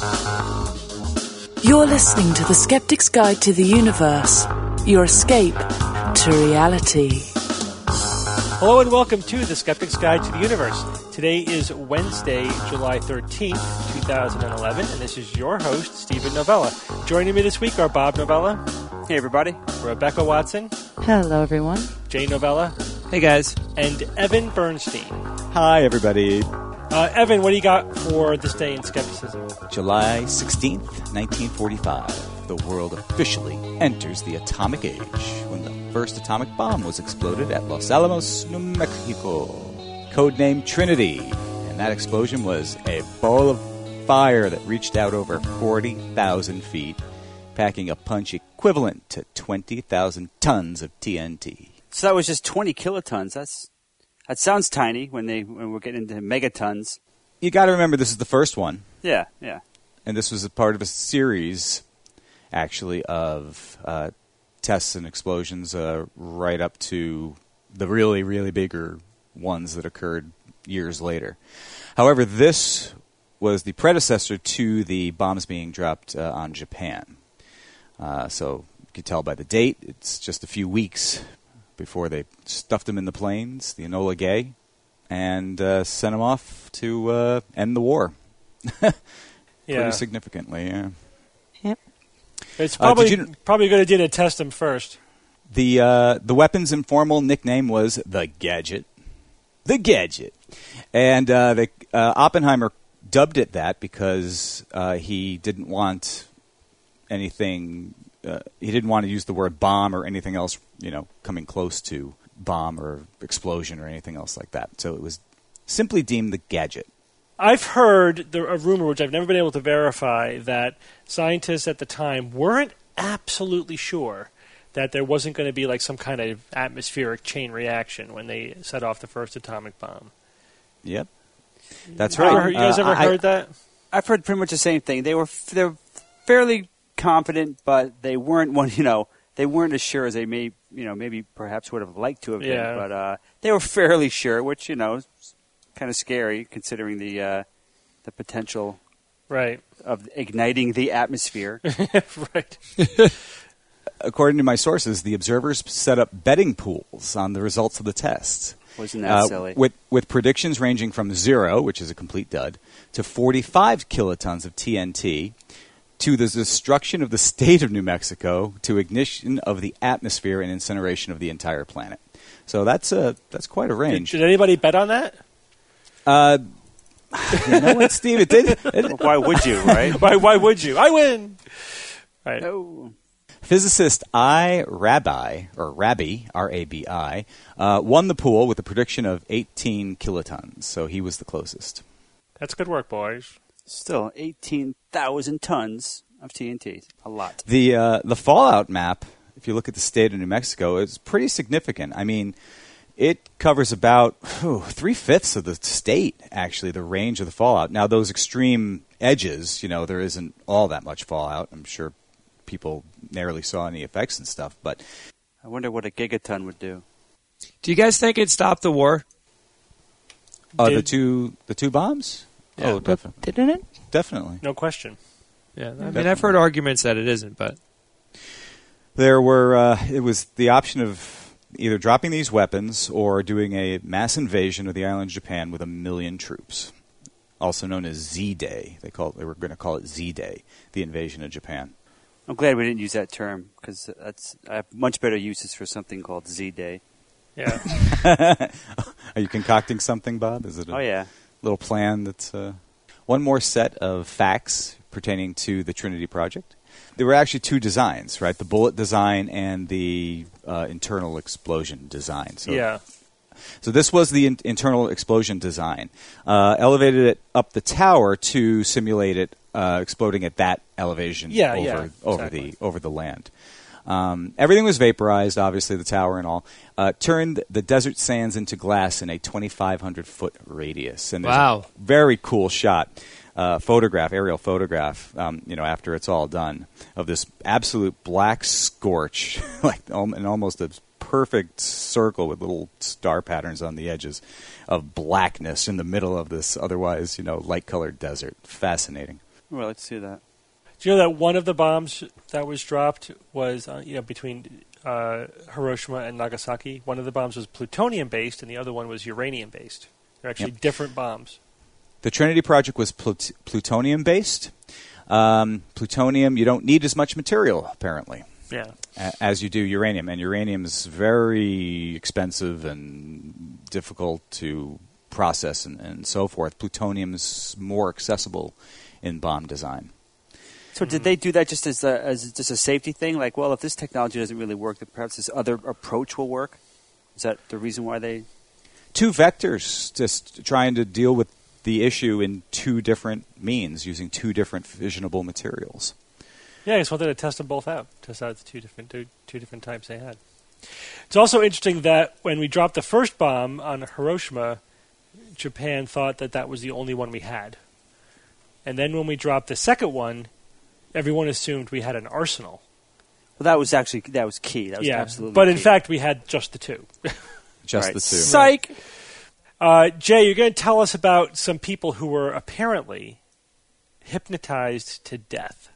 You're listening to The Skeptic's Guide to the Universe, your escape to reality. Hello and welcome to The Skeptic's Guide to the Universe. Today is Wednesday, July 13th, 2011, and this is your host, Stephen Novella. Joining me this week are Bob Novella. Hey, everybody. Rebecca Watson. Hello, everyone. Jay Novella. Hey, guys. And Evan Bernstein. Hi, everybody. Evan, what do you got for this day in skepticism? July 16th, 1945. The world officially enters the atomic age when the first atomic bomb was exploded at Los Alamos, New Mexico. Codenamed Trinity. And that explosion was a ball of fire that reached out over 40,000 feet, packing a punch equivalent to 20,000 tons of TNT. So that was just 20 kilotons. That sounds tiny when we're getting into megatons. You got to remember this is the first one. Yeah. And this was a part of a series, actually, of tests and explosions right up to the really, really bigger ones that occurred years later. However, this was the predecessor to the bombs being dropped on Japan. So you can tell by the date, it's just a few weeks before they stuffed them in the planes, the Enola Gay, and sent them off to end the war. Pretty significantly, yeah. Yep. It's probably going to do to test them first. The weapon's informal nickname was the Gadget. The Gadget. And Oppenheimer dubbed it that because he didn't want anything... he didn't want to use the word bomb or anything else, coming close to bomb or explosion or anything else like that. So it was simply deemed the Gadget. I've heard a rumor, which I've never been able to verify, that scientists at the time weren't absolutely sure that there wasn't going to be like some kind of atmospheric chain reaction when they set off the first atomic bomb. Yep. That's right. You guys ever heard that? I've heard pretty much the same thing. They're fairly confident, but they weren't they weren't as sure as they maybe perhaps would have liked to have been. But they were fairly sure, which is kind of scary considering the potential of igniting the atmosphere. Right. According to my sources, the observers set up betting pools on the results of the test. Wasn't that silly? With predictions ranging from 0, which is a complete dud, to 45 kilotons of TNT, to the destruction of the state of New Mexico, to ignition of the atmosphere and incineration of the entire planet. So that's quite a range. Did anybody bet on that? You know what, Steve? It did. Why would you, right? Why would you? I win! Right. Oh. Physicist Rabi, R-A-B-I, won the pool with a prediction of 18 kilotons, so he was the closest. That's good work, boys. Still, 18,000 tons of TNT. A lot. The fallout map, if you look at the state of New Mexico, is pretty significant. I mean, it covers about 3/5 of the state, actually, the range of the fallout. Now, those extreme edges, there isn't all that much fallout. I'm sure people narrowly saw any effects and stuff, but... I wonder what a gigaton would do. Do you guys think it stopped the war? The two bombs? Yeah. Oh, definitely. Didn't it? Definitely. No question. Yeah, I mean, I've heard arguments that it isn't, but... There were... it was the option of either dropping these weapons or doing a mass invasion of the island of Japan with 1 million troops, also known as Z-Day. They were going to call it Z-Day, the invasion of Japan. I'm glad we didn't use that term because I have much better uses for something called Z-Day. Yeah. Are you concocting something, Bob? Is it a little plan that's... One more set of facts pertaining to the Trinity Project. There were actually two designs, right? The bullet design and the internal explosion design. So this was the internal explosion design. Elevated it up the tower to simulate it exploding at that elevation over the land. Everything was vaporized, obviously, the tower and all. Turned the desert sands into glass in a 2,500-foot radius. And there's a very cool shot, aerial photograph, after it's all done, of this absolute black scorch, and almost a perfect circle with little star patterns on the edges of blackness in the middle of this otherwise, light-colored desert. Fascinating. Well, let's see that. Do you know that one of the bombs that was dropped was between Hiroshima and Nagasaki? One of the bombs was plutonium-based, and the other one was uranium-based. They're actually different bombs. The Trinity project was plutonium-based. Plutonium, you don't need as much material, apparently. Yeah. As you do uranium. And uranium is very expensive and difficult to process and so forth. Plutonium is more accessible in bomb design. So did they do that just as just a safety thing? Like, well, if this technology doesn't really work, then perhaps this other approach will work? Is that the reason why they... Two vectors, just trying to deal with the issue in two different means, using two different fissionable materials. Yeah, I just wanted to test them both out. Test out the two different types they had. It's also interesting that when we dropped the first bomb on Hiroshima, Japan thought that was the only one we had. And then when we dropped the second one, everyone assumed we had an arsenal. Well, that was key. That was absolutely but key. in fact, we had just the two. Just the two. Psych! Jay, you're going to tell us about some people who were apparently hypnotized to death.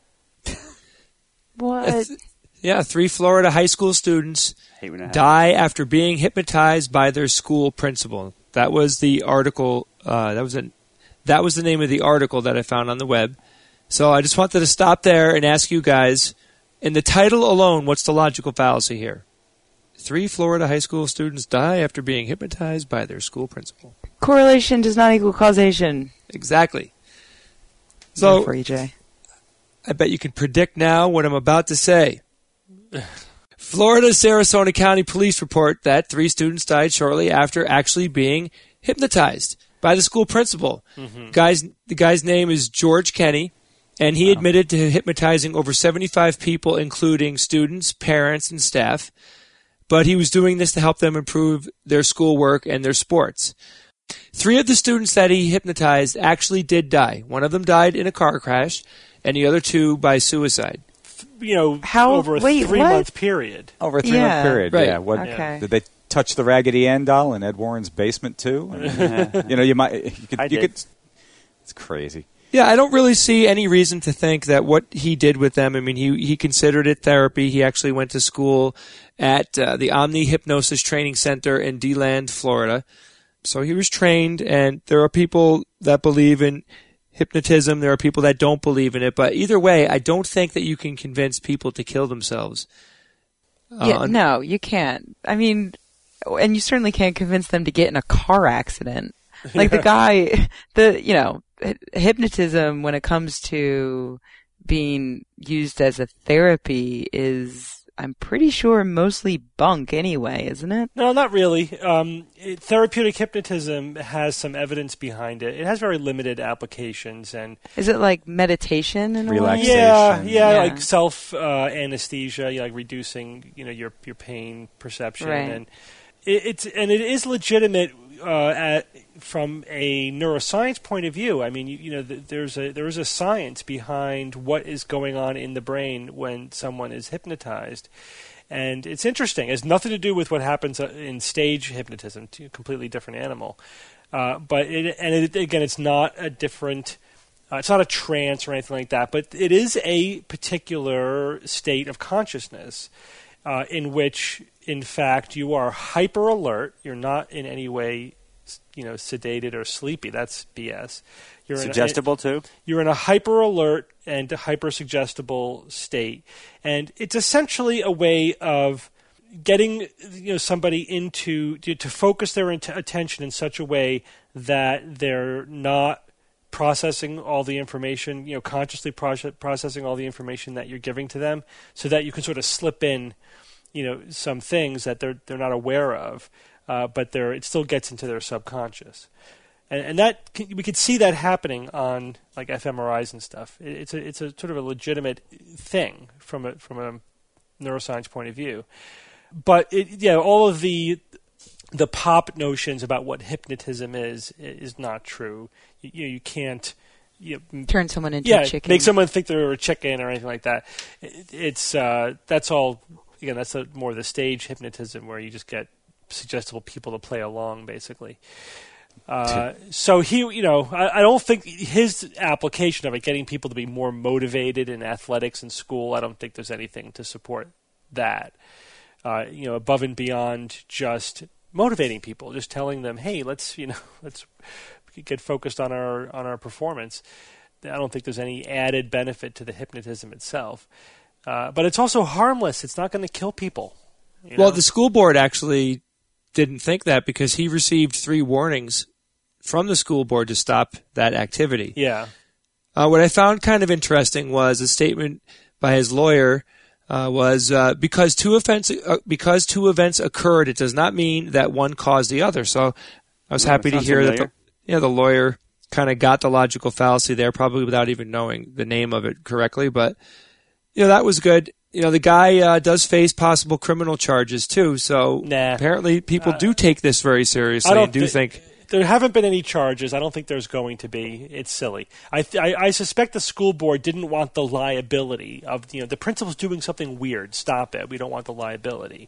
What? Yeah, 3 Florida high school students die after being hypnotized by their school principal. That was the article. That was the name of the article that I found on the web. So I just wanted to stop there and ask you guys, in the title alone, what's the logical fallacy here? 3 Florida high school students die after being hypnotized by their school principal. Correlation does not equal causation. Exactly. So, for you, Jay. I bet you can predict now what I'm about to say. Florida Sarasota County Police report that 3 students died shortly after actually being hypnotized by the school principal. Mm-hmm. The guy's name is George Kenny, and he admitted to hypnotizing over 75 people, including students, parents, and staff. But he was doing this to help them improve their schoolwork and their sports. 3 of the students that he hypnotized actually did die. One of them died in a car crash, and the other 2 by suicide. Over a 3-month period. Over a 3-month period, right. yeah. Okay. Did they touch the Raggedy Ann doll in Ed Warren's basement too? It's crazy. Yeah, I don't really see any reason to think that what he did with them, I mean, he considered it therapy. He actually went to school at the Omni Hypnosis Training Center in DeLand, Florida. So he was trained, and there are people that believe in hypnotism. There are people that don't believe in it. But either way, I don't think that you can convince people to kill themselves. No, you can't. I mean, and you certainly can't convince them to get in a car accident. Like the guy, hypnotism when it comes to being used as a therapy is, I'm pretty sure, mostly bunk anyway, isn't it? No, not really. Therapeutic hypnotism has some evidence behind it. It has very limited applications. And is it like meditation in relaxation? a way? Yeah, like self anesthesia, like reducing your pain perception, right. And it is legitimate from a neuroscience point of view. I mean, there is a science behind what is going on in the brain when someone is hypnotized, and it's interesting. It has nothing to do with what happens in stage hypnotism, a completely different animal. But it's not a different. It's not a trance or anything like that, but it is a particular state of consciousness in which, in fact, you are hyper alert. You're not in any way, sedated or sleepy. That's BS. You're suggestible too. You're in a hyper alert and hyper suggestible state, and it's essentially a way of getting somebody into to focus their attention in such a way that they're not processing all the information, consciously processing all the information that you're giving to them, so that you can sort of slip in, some things that they're not aware of, but it still gets into their subconscious, and that we could see that happening on like fMRIs and stuff. It's a sort of a legitimate thing from a neuroscience point of view, but all of the pop notions about what hypnotism is not true. You can't turn someone into a chicken. Make someone think they're a chicken or anything like that. It's that's all. Again, that's more the stage hypnotism where you just get suggestible people to play along, basically. So he, I don't think his application of it, getting people to be more motivated in athletics and school, I don't think there's anything to support that. Above and beyond just motivating people, just telling them, hey, let's get focused on our performance. I don't think there's any added benefit to the hypnotism itself. But it's also harmless. It's not going to kill people. Well, the school board actually didn't think that because he received 3 warnings from the school board to stop that activity. Yeah. What I found kind of interesting was a statement by his lawyer was because two events occurred, it does not mean that one caused the other. So I was happy to hear that the lawyer kind of got the logical fallacy there, probably without even knowing the name of it correctly. But that was good. The guy does face possible criminal charges too. So apparently people do take this very seriously and do think. There haven't been any charges. I don't think there's going to be. It's silly. I suspect the school board didn't want the liability of the principal's doing something weird. Stop it. We don't want the liability.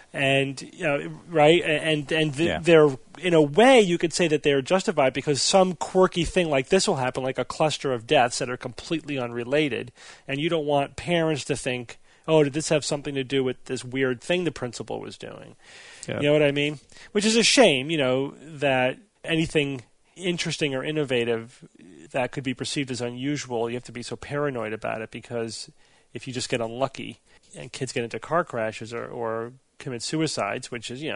And right. They're, in a way, you could say that they're justified because some quirky thing like this will happen, like a cluster of deaths that are completely unrelated, and you don't want parents to think, oh, did this have something to do with this weird thing the principal was doing? Yeah. You know what I mean? Which is a shame, that anything interesting or innovative that could be perceived as unusual, you have to be so paranoid about it because if you just get unlucky and kids get into car crashes or commit suicides, which is,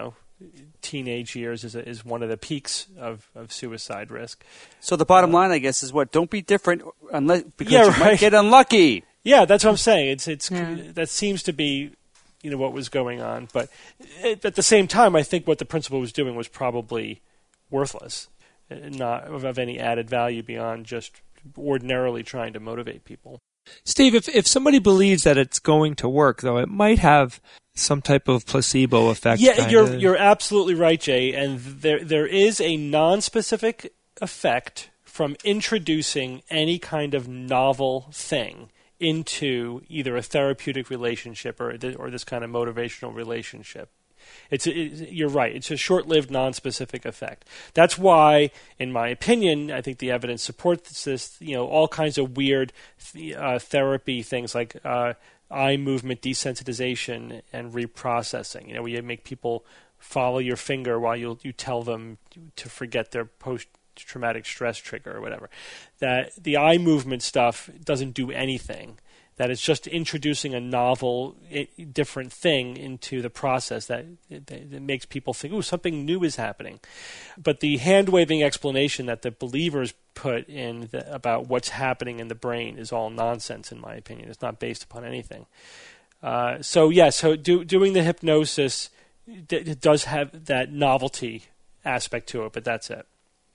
teenage years is one of the peaks of suicide risk. So the bottom line, I guess, is what? Don't be different because you might get unlucky. Yeah, that's what I'm saying. That seems to be what was going on. But at the same time, I think what the principal was doing was probably worthless, not of any added value beyond just ordinarily trying to motivate people. Steve, if somebody believes that it's going to work, though, it might have some type of placebo effect. Yeah, you're absolutely right, Jay. And there is a non-specific effect from introducing any kind of novel thing into either a therapeutic relationship or this kind of motivational relationship. You're right. It's a short-lived, non-specific effect. That's why, in my opinion, I think the evidence supports this. All kinds of weird therapy things like eye movement desensitization and reprocessing. Where you make people follow your finger while you tell them to forget their post-traumatic stress trigger or whatever. That the eye movement stuff doesn't do anything. That it's just introducing a novel, different thing into the process that makes people think, ooh, something new is happening. But the hand-waving explanation that the believers put in about what's happening in the brain is all nonsense, in my opinion. It's not based upon anything. So doing the hypnosis it does have that novelty aspect to it, but that's it.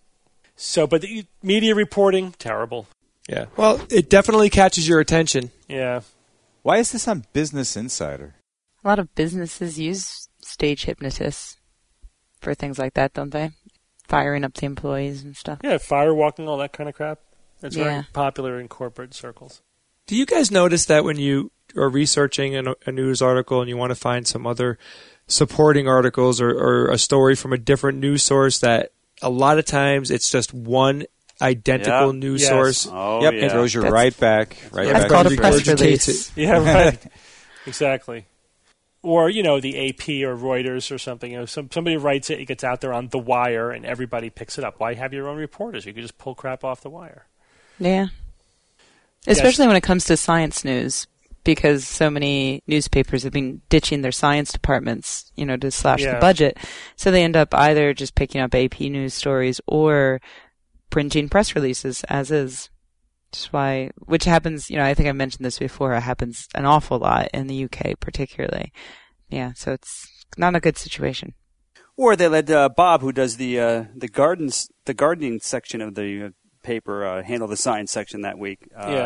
So, but the media reporting, terrible. Yeah. Well, it definitely catches your attention. Yeah. Why is this on Business Insider? A lot of businesses use stage hypnotists for things like that, don't they? Firing up the employees and stuff. Yeah, firewalking, all that kind of crap. It's very popular in corporate circles. Do you guys notice that when you are researching a news article and you want to find some other supporting articles or a story from a different news source, that a lot of times it's just one identical news source? Oh, yep, it throws you right back. That's called a press release. Yeah, right. Exactly. Or, the AP or Reuters or something. Somebody writes it gets out there on The Wire, and everybody picks it up. Why have your own reporters? You could just pull crap off The Wire. Yeah. Especially when it comes to science news, because so many newspapers have been ditching their science departments, to slash the budget. So they end up either just picking up AP news stories or printing press releases as is. Which happens, I think I mentioned this before, it happens an awful lot in the UK particularly. Yeah, so it's not a good situation. Or they let Bob, who does the gardening section of the paper, handle the science section that week.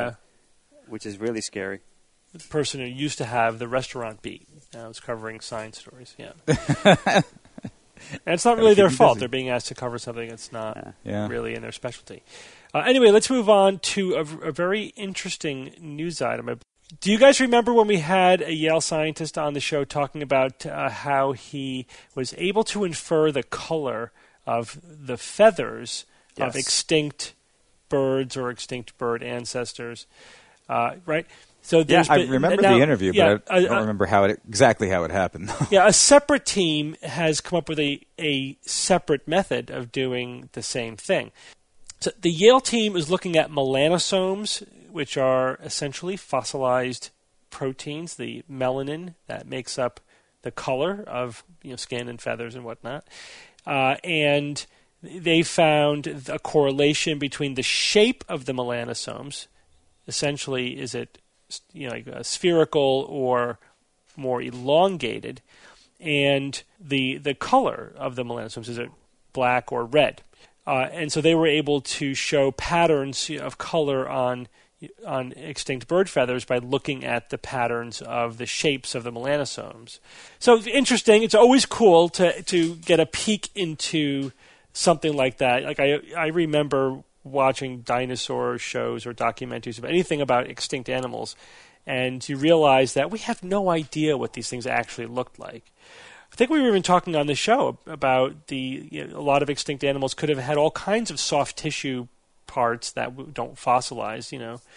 Which is really scary. The person who used to have the restaurant beat now is covering science stories. Yeah. And it's not really their fault. They're being asked to cover something that's not really in their specialty. Anyway, let's move on to a very interesting news item. Do you guys remember when we had a Yale scientist on the show talking about how he was able to infer the color of the feathers of extinct birds or extinct bird ancestors, right? So I remember the interview, but I don't remember exactly how it happened. A separate team has come up with a separate method of doing the same thing. So the Yale team is looking at melanosomes, which are essentially fossilized proteins, the melanin that makes up the color of skin and feathers and whatnot, and they found a correlation between the shape of the melanosomes. Essentially, is it like spherical or more elongated, and the color of the melanosomes, is it black or red? And so they were able to show patterns of color on extinct bird feathers by looking at the patterns of the shapes of the melanosomes. So it's interesting. It's always cool to get a peek into something like that. Like I remember watching dinosaur shows or documentaries about anything about extinct animals, and you realize that we have no idea what these things actually looked like. I think we were even talking on the show about a lot of extinct animals could have had all kinds of soft tissue parts that don't fossilize.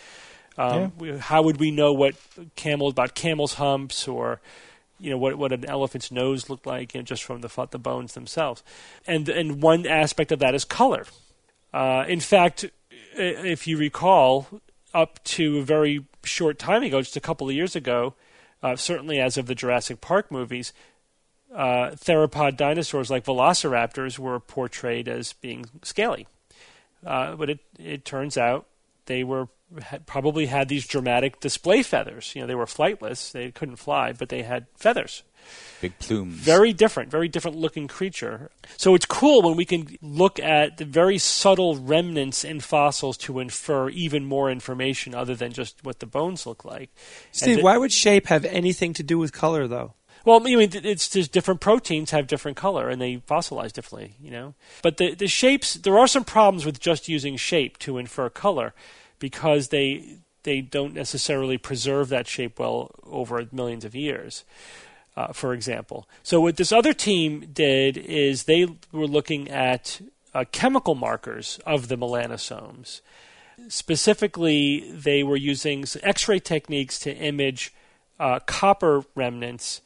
How would we know about camels' humps, or what an elephant's nose looked like, just from the bones themselves? And one aspect of that is color. In fact, if you recall, up to a very short time ago, just a couple of years ago, certainly as of the Jurassic Park movies, theropod dinosaurs like velociraptors were portrayed as being scaly. But it turns out they probably had these dramatic display feathers. They were flightless; they couldn't fly, but they had feathers. Big plumes. Very different looking creature. So it's cool when we can look at the very subtle remnants in fossils to infer even more information other than just what the bones look like. Steve, why would shape have anything to do with color, though? Well, it's just different proteins have different color, and they fossilize differently, But the shapes, there are some problems with just using shape to infer color, because they don't necessarily preserve that shape well over millions of years. For example. So what this other team did is they were looking at chemical markers of the melanosomes. Specifically, they were using X-ray techniques to image copper remnants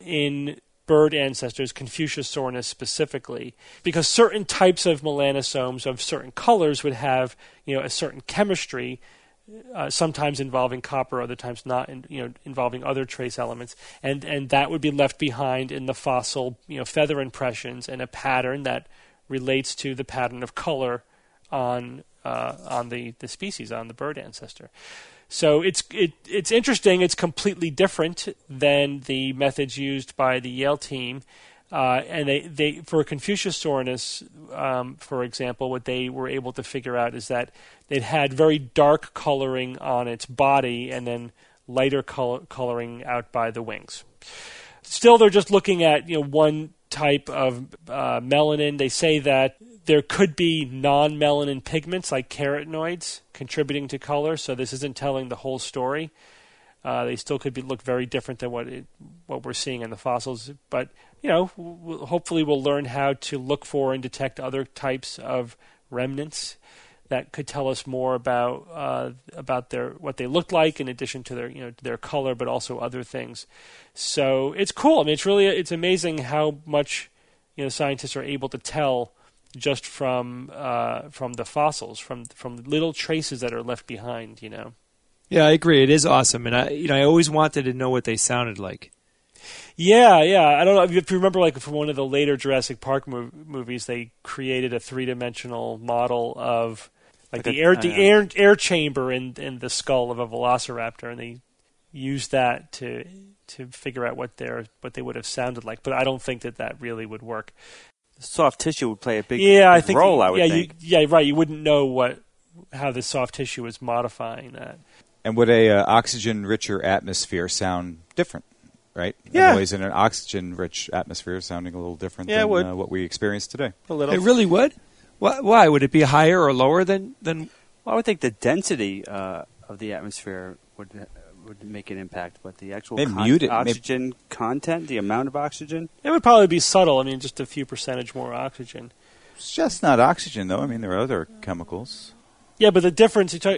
in bird ancestors, Confuciusornis specifically, because certain types of melanosomes of certain colors would have a certain chemistry, sometimes involving copper, other times not, involving other trace elements, and that would be left behind in the fossil, feather impressions and a pattern that relates to the pattern of color on the species, on the bird ancestor. So it's interesting. It's completely different than the methods used by the Yale team. And they for Confuciusornis, for example, what they were able to figure out is that it had very dark coloring on its body and then lighter coloring out by the wings. Still, they're just looking at one type of melanin. They say that there could be non-melanin pigments like carotenoids contributing to color, so this isn't telling the whole story. They still could look very different than what we're seeing in the fossils, but hopefully we'll learn how to look for and detect other types of remnants that could tell us more about what they looked like, in addition to their color, but also other things. So it's cool. It's amazing how much scientists are able to tell just from the fossils, from little traces that are left behind. Yeah, I agree. It is awesome, and I always wanted to know what they sounded like. Yeah. I don't know if you remember, like from one of the later Jurassic Park movies, they created a 3-dimensional model of the air chamber in the skull of a velociraptor, and they used that to figure out what they would have sounded like. But I don't think that really would work. Soft tissue would play a big role. I would think. Right. You wouldn't know how the soft tissue is modifying that. And would a oxygen-richer atmosphere sound different? Right? Yeah. Noise in an oxygen-rich atmosphere sounding a little different than what we experience today. A little. It really would? Why? Would it be higher or lower than? Well, I would think the density of the atmosphere would make an impact, but the actual content, the amount of oxygen? It would probably be subtle. Just a few percentage more oxygen. It's just not oxygen, though. I mean, there are other chemicals. Yeah, but the difference, the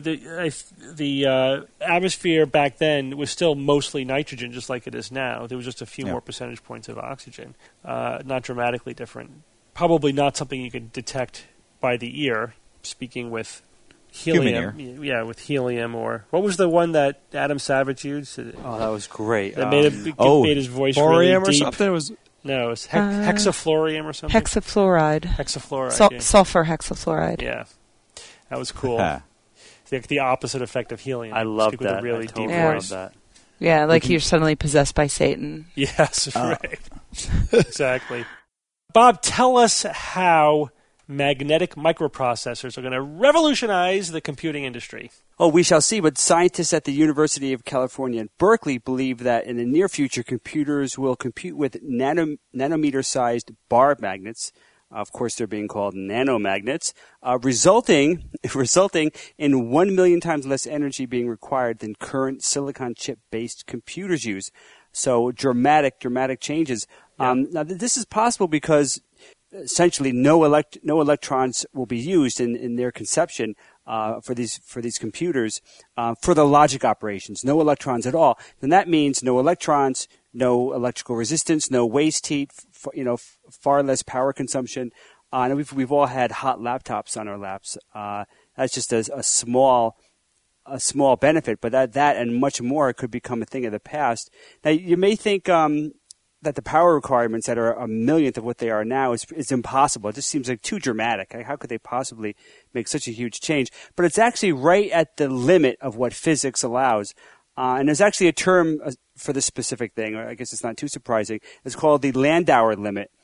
atmosphere back then was still mostly nitrogen, just like it is now. There was just a few more percentage points of oxygen, not dramatically different. Probably not something you could detect by the ear. Speaking with helium, with helium, or what was the one that Adam Savage used? Oh, that was great. That made his voice really deep. Or something. It was hexafluorium or something. Hexafluoride. Sulfur hexafluoride. Yeah. That was cool. The opposite effect of helium. I love that. A really deep voice. That. Yeah, like you're suddenly possessed by Satan. Yes, right. Exactly. Bob, tell us how magnetic microprocessors are going to revolutionize the computing industry. Oh, we shall see, but scientists at the University of California in Berkeley believe that in the near future, computers will compute with nanometer-sized bar magnets. Of course, they're being called nanomagnets, resulting in 1 million times less energy being required than current silicon chip-based computers use. So dramatic changes. Yeah. Now, this is possible because essentially no electrons will be used in their conception for these computers for the logic operations. No electrons at all. Then that means no electrons, no electrical resistance, no waste heat, far less power consumption. And we've all had hot laptops on our laps. That's just a small benefit, but that and much more could become a thing of the past. Now, you may think that the power requirements that are a millionth of what they are now is impossible. It just seems like too dramatic. How could they possibly make such a huge change? But it's actually right at the limit of what physics allows. And there's actually a term for this specific thing. I guess it's not too surprising. It's called the Landauer limit.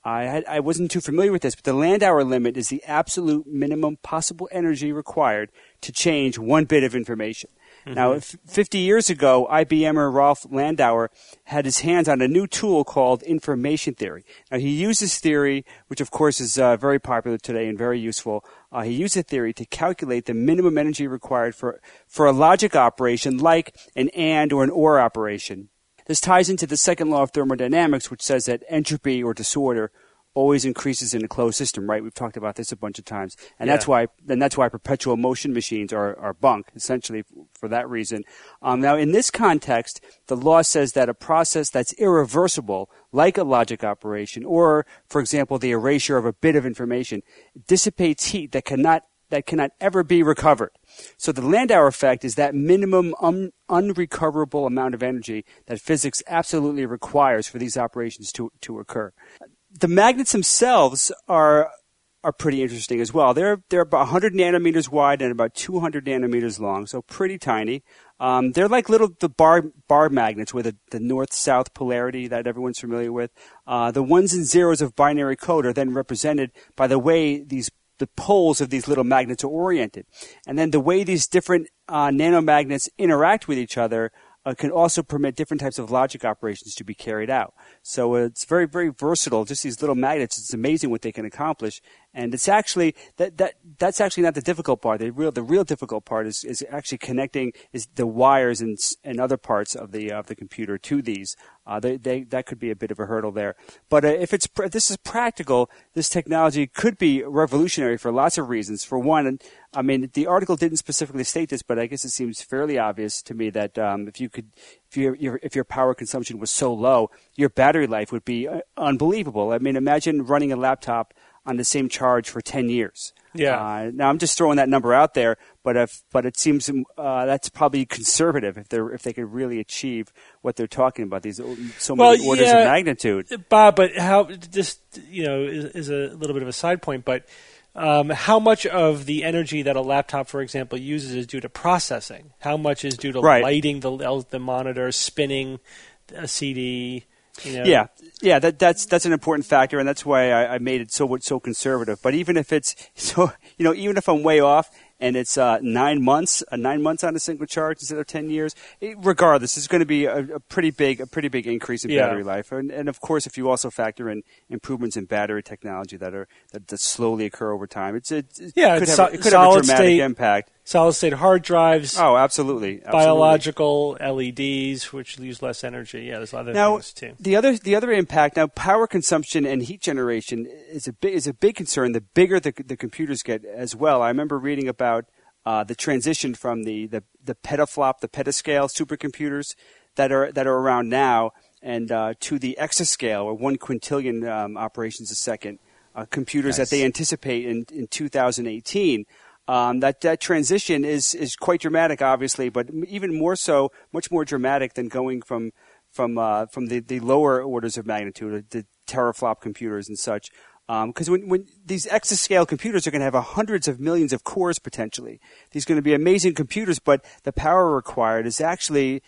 I wasn't too familiar with this, but the Landauer limit is the absolute minimum possible energy required to change one bit of information. Mm-hmm. Now, 50 years ago, IBMer Rolf Landauer had his hands on a new tool called information theory. Now, he used this theory, which of course is very popular today and very useful. He used the theory to calculate the minimum energy required for a logic operation like an AND or an OR operation. This ties into the second law of thermodynamics, which says that entropy or disorder always increases in a closed system, right? We've talked about this a bunch of times. And that's why perpetual motion machines are bunk, essentially for that reason. Now, in this context, the law says that a process that's irreversible, like a logic operation, or, for example, the erasure of a bit of information, dissipates heat that cannot ever be recovered. So the Landauer effect is that minimum unrecoverable amount of energy that physics absolutely requires for these operations to occur. The magnets themselves are pretty interesting as well. They're about 100 nanometers wide and about 200 nanometers long, so pretty tiny. They're like the bar magnets with the north-south polarity that everyone's familiar with. The ones and zeros of binary code are then represented by the way the poles of these little magnets are oriented. And then the way these different nanomagnets interact with each other can also permit different types of logic operations to be carried out. So it's very, very versatile. Just these little magnets, it's amazing what they can accomplish. And it's actually that's actually not the difficult part. The real difficult part is actually connecting the wires and other parts of the computer to these. That could be a bit of a hurdle there. But if this is practical, this technology could be revolutionary for lots of reasons. For one, I mean, the article didn't specifically state this, but I guess it seems fairly obvious to me that if your power consumption was so low, your battery life would be unbelievable. I mean, imagine running a laptop on the same charge for 10 years. Yeah. Now I'm just throwing that number out there, but it seems that's probably conservative if they could really achieve what they're talking about, these so many orders of magnitude. Bob, but how this is a little bit of a side point, but how much of the energy that a laptop, for example, uses is due to processing? How much is due to lighting the monitor, spinning a CD? Yeah, that's an important factor, and that's why I made it so conservative. But even if it's even if I'm way off and it's 9 months on a single charge instead of 10 years, regardless, it's going to be a pretty big increase in battery life. And of course, if you also factor in improvements in battery technology that slowly occur over time, it could have a dramatic impact. solid-state hard drives. Oh, absolutely. Biological LEDs, which use less energy. Yeah, there's a lot of things too. The other impact, now power consumption and heat generation is a big concern. The bigger the computers get as well. I remember reading about the transition from the petaflop, the petascale supercomputers that are around now, and to the exascale, or 1 quintillion operations a second computers that they anticipate in 2018. That transition is quite dramatic, obviously, but even more so, much more dramatic than going from the lower orders of magnitude, the teraflop computers and such. Because when these exascale computers are going to have hundreds of millions of cores potentially, these are going to be amazing computers, but the power required is actually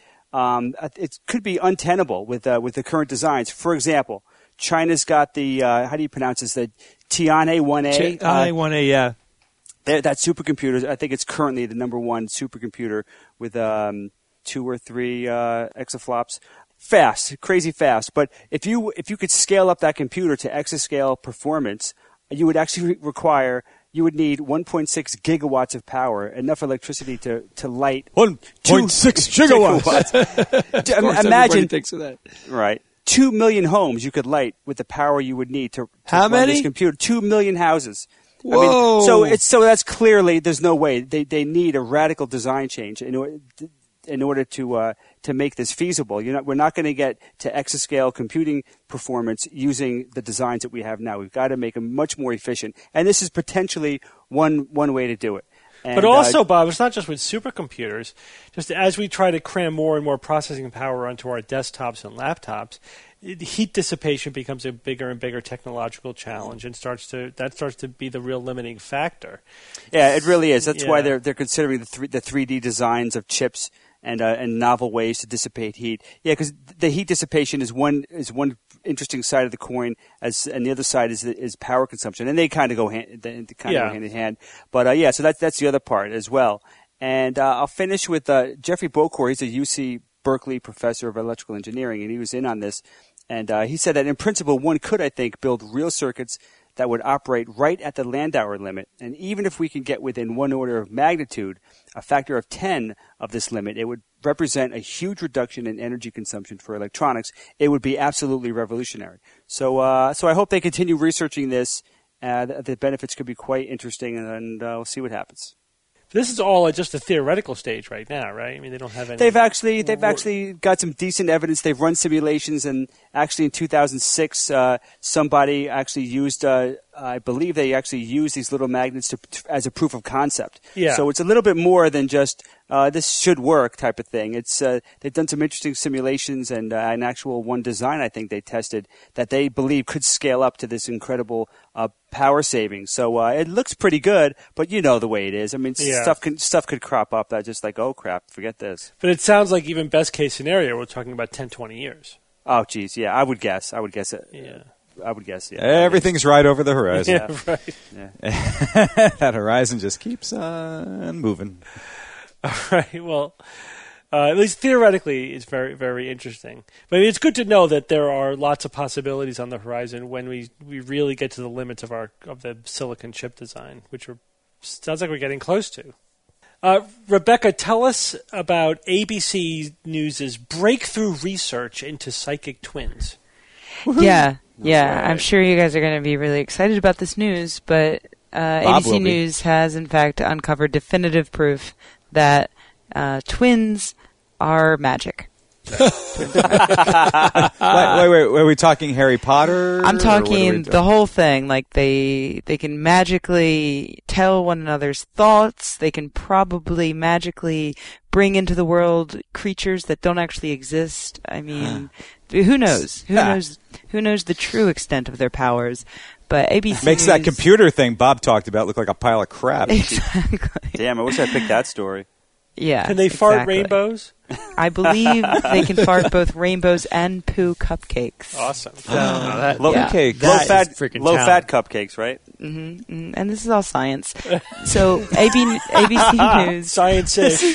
it could be untenable with the current designs. For example, China's got the how do you pronounce this? The Tianhe-1A. Tianhe-1A, yeah. That supercomputer, I think it's currently the number one supercomputer with 2 or 3 exaflops. Fast, crazy fast. But if you could scale up that computer to exascale performance, you would actually you would need 1.6 gigawatts of power, enough electricity to light 1.6 gigawatts. Imagine, thinks of that. Right. 2 million homes you could light with the power you would need to How run many? This computer. 2 million houses. Whoa. I mean, so that's clearly there's no way they need a radical design change in order to make this feasible. We're not going to get to exascale computing performance using the designs that we have now. We've got to make them much more efficient, and this is potentially one way to do it. And, but also, Bob, it's not just with supercomputers. Just as we try to cram more and more processing power onto our desktops and laptops, heat dissipation becomes a bigger and bigger technological challenge, and starts to be the real limiting factor. Yeah, it really is. That's why they're considering the 3D designs of chips and novel ways to dissipate heat. Yeah, because the heat dissipation is one interesting side of the coin, and the other side is power consumption, and they kind of go hand in hand. But so that's the other part as well. And I'll finish with Jeffrey Bokor. He's a UC Berkeley professor of electrical engineering, and he was in on this. And he said that in principle, one could, I think, build real circuits that would operate right at the Landauer limit. And even if we can get within 1 order of magnitude, a factor of 10 of this limit, it would represent a huge reduction in energy consumption for electronics. It would be absolutely revolutionary. So I hope they continue researching this. The benefits could be quite interesting, and we'll see what happens. This is all at just a theoretical stage right now, right? I mean, they don't have any. They've actually got some decent evidence. They've run simulations, and actually in 2006, somebody actually used. I believe they actually used these little magnets as a proof of concept. Yeah. So it's a little bit more than just this should work type of thing. It's they've done some interesting simulations, and an actual one design I think they tested that they believe could scale up to this incredible power saving. So it looks pretty good, but you know the way it is. I mean, stuff could crop up that just like, oh crap, forget this. But it sounds like even best case scenario, we're talking about 10, 20 years. Oh, geez, yeah, I would guess it. Yeah. I would guess, yeah. Everything's right over the horizon. Yeah, right. Yeah. That horizon just keeps on moving. All right, well, at least theoretically, it's very, very interesting. But it's good to know that there are lots of possibilities on the horizon when we really get to the limits of the silicon chip design, which sounds like we're getting close to. Rebecca, tell us about ABC News' breakthrough research into psychic twins. Woo-hoo. Yeah. Right. I'm sure you guys are going to be really excited about this news, but ABC News has, in fact, uncovered definitive proof that twins are magic. Wait, are we talking Harry Potter? I'm talking the whole thing. Like they can magically tell one another's thoughts. They can probably magically bring into the world creatures that don't actually exist. I mean, who knows? Who knows the true extent of their powers? But ABC makes that computer thing Bob talked about look like a pile of crap. Exactly. Damn, I wish I picked that story. Yeah. Can they fart rainbows? I believe they can fart both rainbows and poo cupcakes. Awesome. Low fat cupcakes, right? Mm-hmm. And this is all science. So ABC News. Science-ish.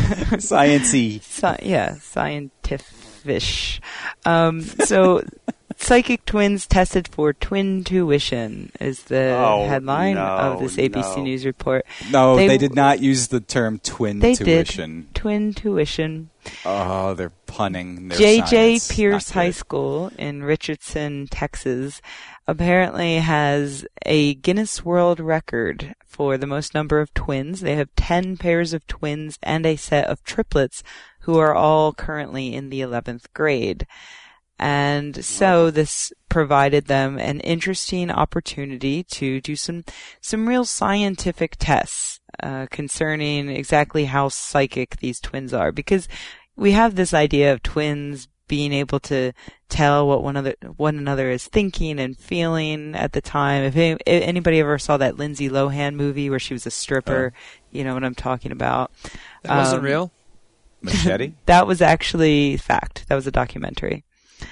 Science-y. Scientific. So Psychic twins tested for twin tuition is the headline of this ABC News report. No, they did not use the term twin tuition. They did. Twin tuition. Oh, they're punning their J.J. science. Pierce High School in Richardson, Texas, apparently has a Guinness World Record for the most number of twins. They have 10 pairs of twins and a set of triplets who are all currently in the 11th grade. And so this provided them an interesting opportunity to do some real scientific tests concerning exactly how psychic these twins are. Because we have this idea of twins being able to tell what one another is thinking and feeling at the time. If anybody ever saw that Lindsay Lohan movie where she was a stripper, you know what I'm talking about. That wasn't real? Machete? That was actually fact. That was a documentary.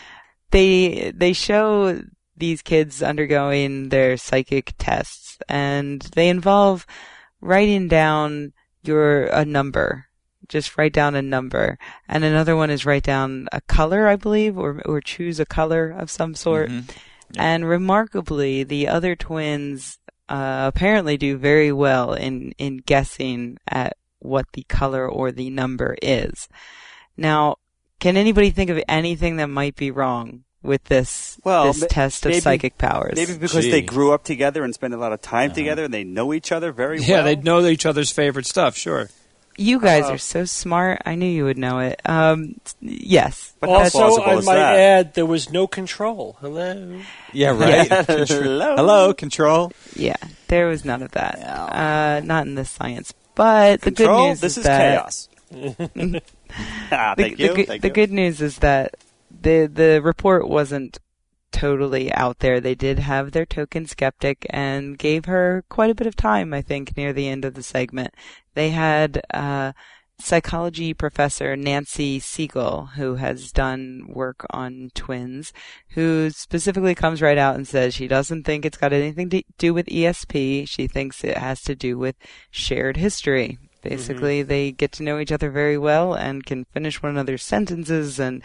They show these kids undergoing their psychic tests, and they involve writing down a number. Just write down a number. And another one is write down a color, I believe, or choose a color of some sort. Mm-hmm. Yeah. And remarkably, the other twins apparently do very well in guessing at what the color or the number is. Now, can anybody think of anything that might be wrong with this test of psychic powers? Maybe because they grew up together and spend a lot of time together and they know each other very well. Yeah, they know each other's favorite stuff, sure. You guys are so smart. I knew you would know it. Yes. But also, I might add, there was no control. Hello? Yeah, right. Yeah. Hello, control. Yeah, there was none of that. Yeah. Not in this science. But the good news is that... This is chaos. Thank you. The good news is that the report wasn't totally out there. They did have their token skeptic and gave her quite a bit of time, I think, near the end of the segment. They had psychology professor Nancy Siegel, who has done work on twins, who specifically comes right out and says she doesn't think it's got anything to do with ESP. She thinks it has to do with shared history. Basically, they get to know each other very well and can finish one another's sentences and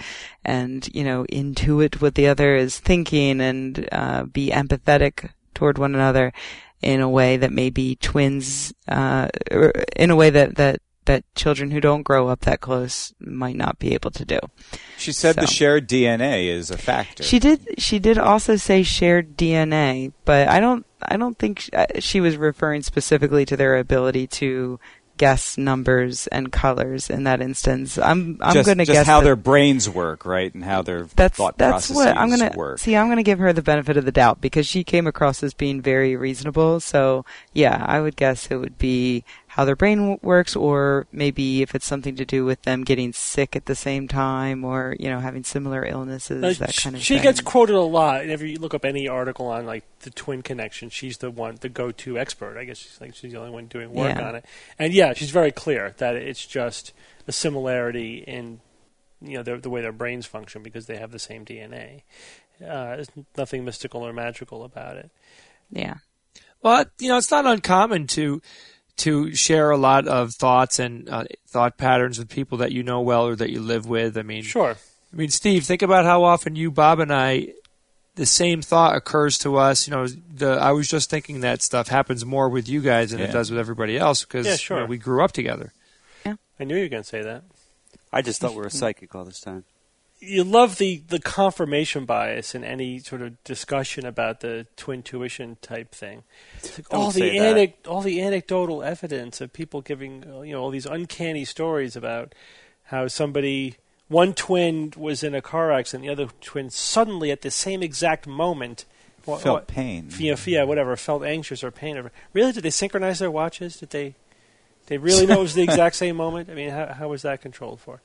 intuit what the other is thinking and be empathetic toward one another in a way that maybe twins, in a way that children who don't grow up that close might not be able to do. She said the shared DNA is a factor. She did also say shared DNA, but I don't think she was referring specifically to their ability to guess numbers and colors in that instance. I'm going to guess how their brains work, right, and how their thought processes work. I'm going to give her the benefit of the doubt because she came across as being very reasonable. So yeah, I would guess it would be how their brain works, or maybe if it's something to do with them getting sick at the same time, or having similar illnesses, that kind of thing. She gets quoted a lot. Whenever you look up any article on like the twin connection, she's the go-to expert. I guess she's the only one doing work on it. And yeah, she's very clear that it's just a similarity in the way their brains function because they have the same DNA. There's nothing mystical or magical about it. Yeah. Well, it's not uncommon to share a lot of thoughts and thought patterns with people that you know well or that you live with. I mean, sure. I mean, Steve, think about how often you, Bob, and I, the same thought occurs to us. I was just thinking that stuff happens more with you guys than it does with everybody else because we grew up together. Yeah, I knew you were going to say that. I just thought we were psychic all this time. You love the confirmation bias in any sort of discussion about the twin tuition type thing. It's like all the anecdotal evidence of people giving all these uncanny stories about how one twin was in a car accident, the other twin suddenly at the same exact moment felt pain. Felt anxious or pain. Really, did they synchronize their watches? Did they really know it was the exact same moment? I mean, how was that controlled for?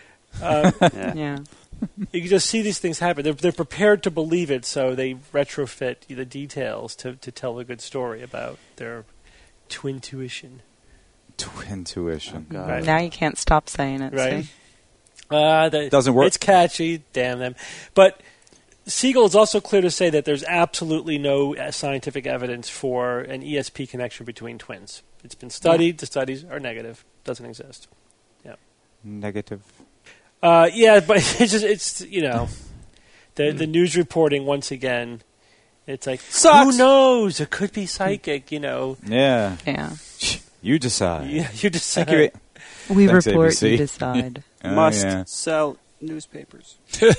Yeah. You can just see these things happen. They're prepared to believe it, so they retrofit the details to tell a good story about their twin tuition. Twin tuition. Oh, right. Now you can't stop saying it. Right. Doesn't work. It's catchy, damn them. But Siegel is also clear to say that there's absolutely no scientific evidence for an ESP connection between twins. It's been studied. Yeah. The studies are negative. Doesn't exist. Yeah. Negative. But it's The news reporting, once again, it's like, sucks. Who knows? It could be psychic, Yeah. Yeah. You decide. Yeah, you decide. We Thanks, report, ABC. you decide. Must sell newspapers.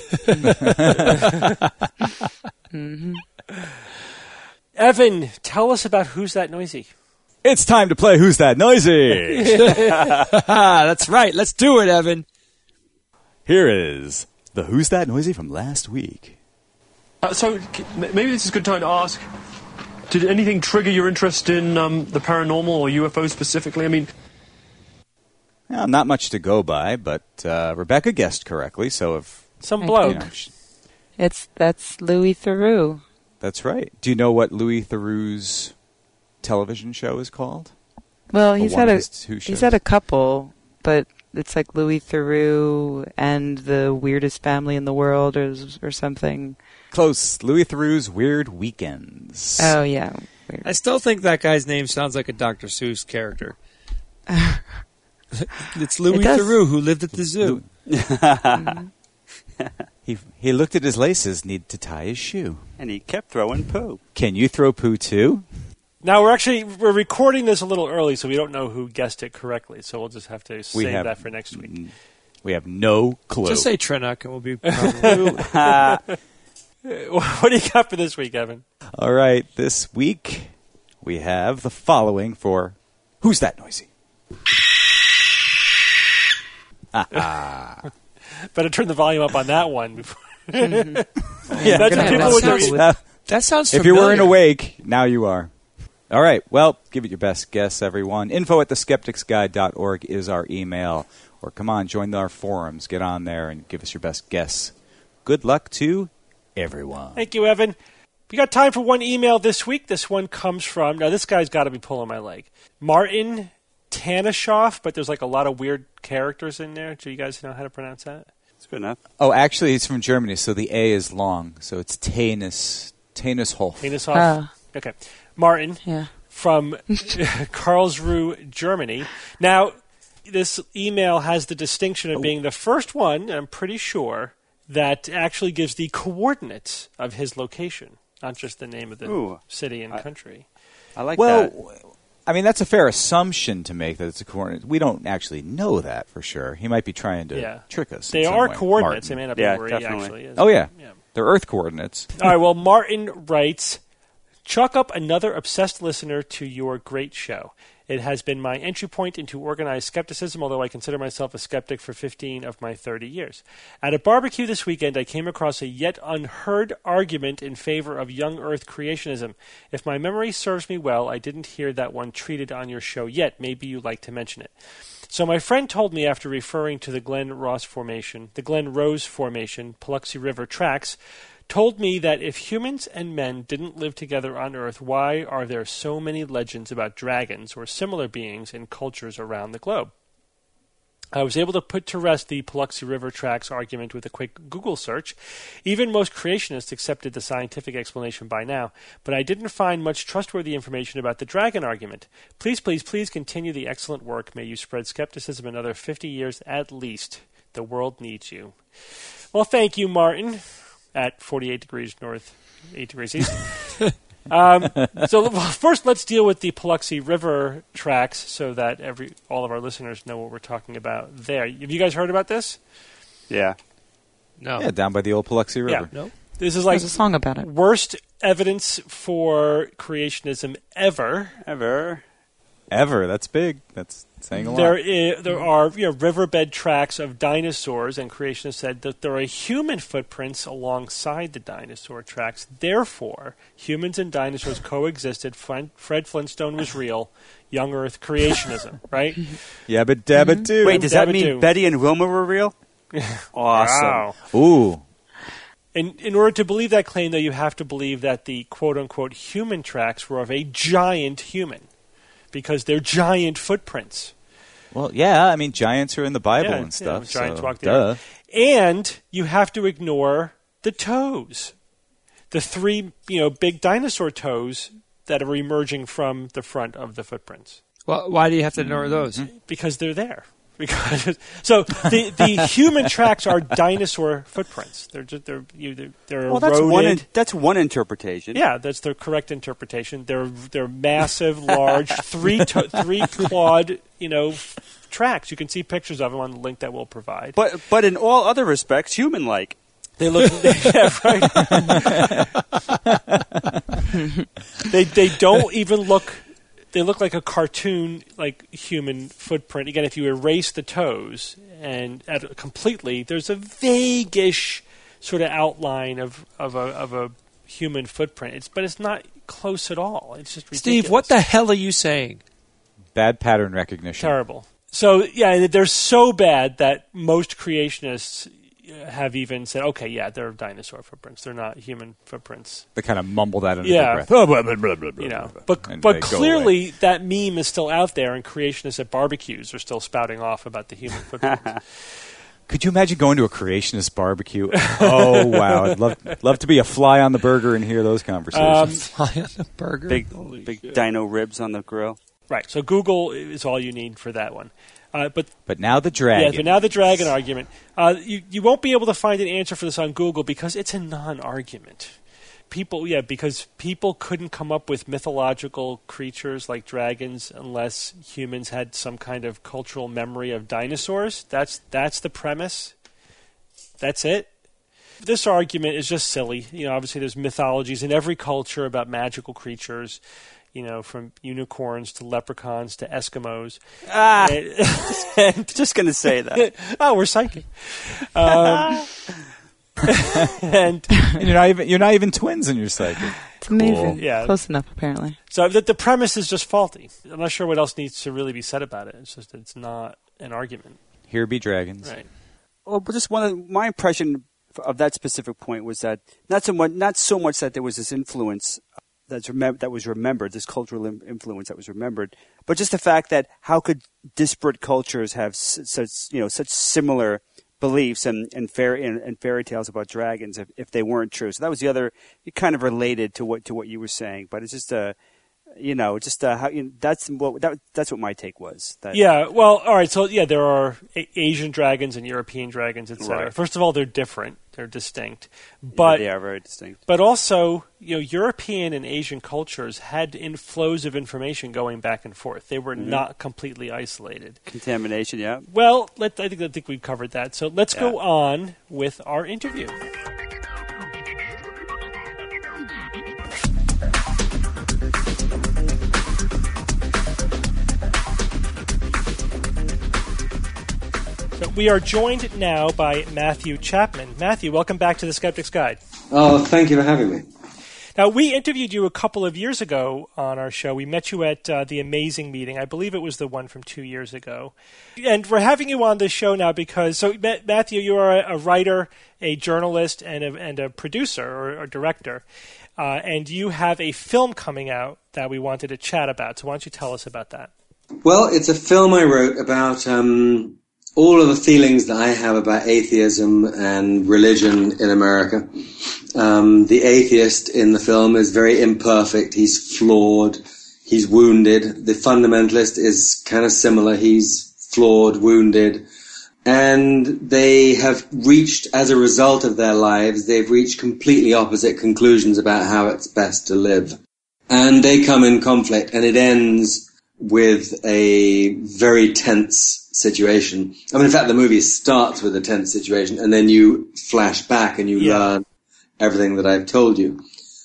Evan, tell us about Who's That Noisy? It's time to play Who's That Noisy? That's right. Let's do it, Evan. Here is the Who's That Noisy from last week. So maybe this is a good time to ask, did anything trigger your interest in the paranormal or UFO specifically? I mean... Well, not much to go by, but Rebecca guessed correctly, so if... Some bloke. That's Louis Theroux. That's right. Do you know what Louis Theroux's television show is called? Well, he's had a couple, but it's like Louis Theroux and the Weirdest Family in the World or something. Close. Louis Theroux's Weird Weekends. Oh, yeah. Weird. I still think that guy's name sounds like a Dr. Seuss character. It's Louis Theroux who lived at the zoo. He looked at his laces, needed to tie his shoe. And he kept throwing poo. Can you throw poo too? Now, we're recording this a little early, so we don't know who guessed it correctly, so we'll just have to save that for next week. We have no clue. Just say Trennock and we'll be... What do you got for this week, Evan? All right, this week we have the following for Who's That Noisy? Better turn the volume up on that one. Yeah, that's what people would do. That sounds familiar. If you weren't awake, now you are. All right, well, give it your best guess, everyone. info@theskepticsguide.org is our email. Or come on, join our forums. Get on there and give us your best guess. Good luck to everyone. Thank you, Evan. We got time for one email this week. This one comes from, now this guy's got to be pulling my leg, Martin Tanishoff, but there's like a lot of weird characters in there. Do you guys know how to pronounce that? It's good enough. Oh, actually, he's from Germany, so the A is long. So it's Tanishoff. Tanishoff. Okay. Martin from Karlsruhe, Germany. Now, this email has the distinction of being the first one, I'm pretty sure, that actually gives the coordinates of his location, not just the name of the city and country. I like that. I mean, that's a fair assumption to make that it's a coordinate. We don't actually know that for sure. He might be trying to trick us. They are coordinates. Martin. They may not be where definitely. He actually is. Oh, yeah. They're Earth coordinates. All right, well, Martin writes, chalk up another obsessed listener to your great show. It has been my entry point into organized skepticism, although I consider myself a skeptic for 15 of my 30 years. At a barbecue this weekend, I came across a yet unheard argument in favor of young Earth creationism. If my memory serves me well, I didn't hear that one treated on your show yet. Maybe you'd like to mention it. So my friend told me after referring to the Glen Rose Formation, Paluxy River tracks, told me that if humans and men didn't live together on Earth, why are there so many legends about dragons or similar beings in cultures around the globe? I was able to put to rest the Paluxy River tracks argument with a quick Google search. Even most creationists accepted the scientific explanation by now, but I didn't find much trustworthy information about the dragon argument. Please, please, please continue the excellent work. May you spread skepticism another 50 years at least. The world needs you. Well, thank you, Martin. At 48 degrees north, 8 degrees east. So first, let's deal with the Paluxy River tracks so that all of our listeners know what we're talking about there. Have you guys heard about this? Yeah. No. Yeah, down by the old Paluxy River. Yeah. No. This is like there's a song about it. Worst evidence for creationism ever. Ever. That's big. That's saying a lot. There are riverbed tracks of dinosaurs, and creationists said that there are human footprints alongside the dinosaur tracks. Therefore, humans and dinosaurs coexisted. Fred Flintstone was real. Young Earth creationism, right? Yabba dabba doo. Wait, does that mean Betty and Wilma were real? Awesome. Wow. Ooh. In order to believe that claim, though, you have to believe that the quote-unquote human tracks were of a giant human, because they're giant footprints. Well, yeah, I mean, giants are in the Bible and stuff. Giants walk the earth. And you have to ignore the toes. The three, big dinosaur toes that are emerging from the front of the footprints. Well, why do you have to ignore those? Because they're there. Because so the human tracks are dinosaur footprints. They're eroded. That's one interpretation. Yeah, that's the correct interpretation. They're massive, large, three clawed, tracks. You can see pictures of them on the link that we'll provide. But in all other respects, human-like. They look, yeah, right. They don't even look. They look like a cartoon, like human footprint. Again, if you erase the toes and completely, there's a vague-ish sort of outline of a human footprint. But it's not close at all. It's just ridiculous. Steve, what the hell are you saying? Bad pattern recognition. Terrible. So yeah, they're so bad that most creationists have even said, okay, yeah, they're dinosaur footprints. They're not human footprints. They kind of mumble that under their breath. But clearly that meme is still out there, and creationists at barbecues are still spouting off about the human footprints. Could you imagine going to a creationist barbecue? Oh, wow. I'd love to be a fly on the burger and hear those conversations. Fly on the burger? Big dino ribs on the grill. Right. So Google is all you need for that one. But now the dragon. Yeah, but now the dragon argument. You won't be able to find an answer for this on Google because it's a non-argument. Because people couldn't come up with mythological creatures like dragons unless humans had some kind of cultural memory of dinosaurs. That's the premise. That's it. This argument is just silly. Obviously there's mythologies in every culture about magical creatures. From unicorns to leprechauns to Eskimos. Just going to say that. Oh, we're psychic. And you're not even twins in your psychic. It's amazing. Cool. Yeah. Close enough, apparently. So the premise is just faulty. I'm not sure what else needs to really be said about it. It's just that it's not an argument. Here be dragons. Right. Well, but just my impression of that specific point was that not so much that there was this influence that was remembered, this cultural influence that was remembered, but just the fact that how could disparate cultures have such similar beliefs and fairy tales about dragons if they weren't true? So that was the other. It kind of related to what you were saying, but it's just that's what my take was. Yeah. Well, all right. So yeah, there are Asian dragons and European dragons, etc. Right. First of all, they're different. They're distinct. But they are very distinct. But also, European and Asian cultures had flows of information going back and forth. They were not completely isolated. Contamination, yeah. Well, I think we've covered that. So let's go on with our interview. We are joined now by Matthew Chapman. Matthew, welcome back to The Skeptic's Guide. Oh, thank you for having me. Now, we interviewed you a couple of years ago on our show. We met you at the Amazing Meeting. I believe it was the one from 2 years ago. And we're having you on this show now because, Matthew, you are a writer, a journalist, and a producer or a director. And you have a film coming out that we wanted to chat about. So why don't you tell us about that? Well, it's a film I wrote about all of the feelings that I have about atheism and religion in America. The atheist in the film is very imperfect. He's flawed. He's wounded. The fundamentalist is kind of similar. He's flawed, wounded. And they have reached, as a result of their lives, they've reached completely opposite conclusions about how it's best to live. And they come in conflict, and it ends with a very tense situation. I mean, in fact, the movie starts with a tense situation, and then you flash back and you learn everything that I've told you.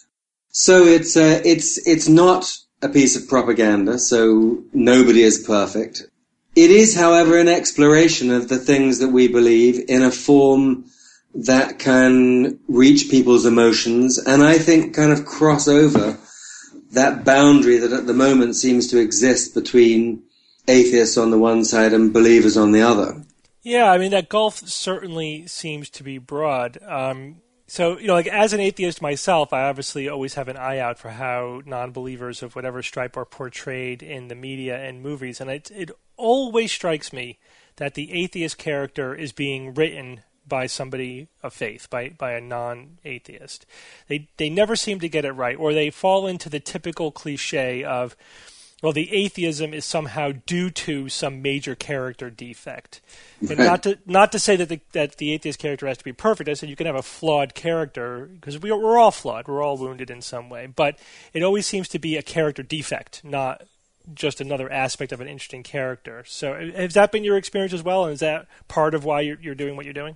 So it's not a piece of propaganda, so nobody is perfect. It is, however, an exploration of the things that we believe in a form that can reach people's emotions, and I think kind of cross over that boundary that at the moment seems to exist between atheists on the one side and believers on the other. Yeah, I mean, that gulf certainly seems to be broad. So, as an atheist myself, I obviously always have an eye out for how non-believers of whatever stripe are portrayed in the media and movies. And it always strikes me that the atheist character is being written by somebody of faith, by a non-atheist. They never seem to get it right, or they fall into the typical cliche of, well, the atheism is somehow due to some major character defect. And not to say that the atheist character has to be perfect. I said you can have a flawed character, because we're all flawed. We're all wounded in some way. But it always seems to be a character defect, not just another aspect of an interesting character. So has that been your experience as well? And is that part of why you're doing what you're doing?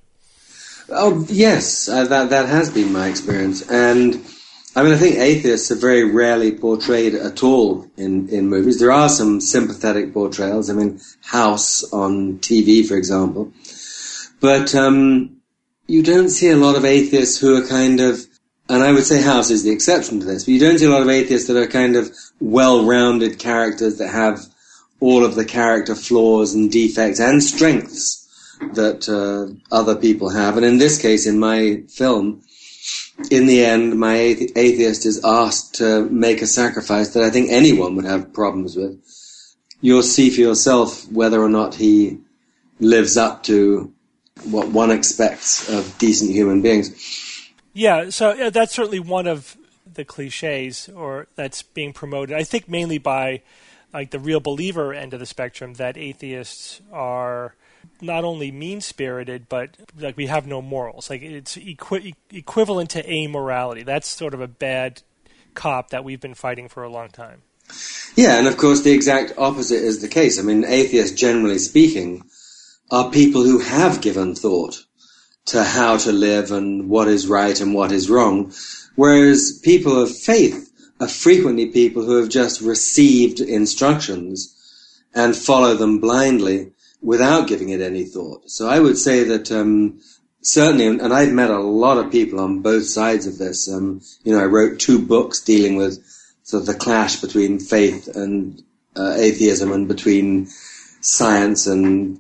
Oh, yes. That has been my experience. And I mean, I think atheists are very rarely portrayed at all in movies. There are some sympathetic portrayals. I mean, House on TV, for example. But you don't see a lot of atheists who are kind of, and I would say House is the exception to this, but you don't see a lot of atheists that are kind of well-rounded characters that have all of the character flaws and defects and strengths that other people have. And in this case, in my film, in the end, my atheist is asked to make a sacrifice that I think anyone would have problems with. You'll see for yourself whether or not he lives up to what one expects of decent human beings. Yeah, so that's certainly one of the cliches or that's being promoted, I think mainly by like the real believer end of the spectrum, that atheists are not only mean-spirited, but like we have no morals. Like it's equivalent to amorality. That's sort of a bad cop that we've been fighting for a long time. Yeah, and of course the exact opposite is the case. I mean, atheists, generally speaking, are people who have given thought to how to live and what is right and what is wrong, whereas people of faith are frequently people who have just received instructions and follow them blindly without giving it any thought. So I would say that certainly, and I've met a lot of people on both sides of this. I wrote 2 books dealing with sort of the clash between faith and atheism, and between science and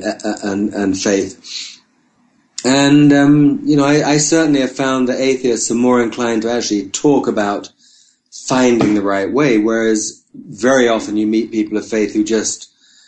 faith. And I certainly have found that atheists are more inclined to actually talk about finding the right way, whereas very often you meet people of faith who just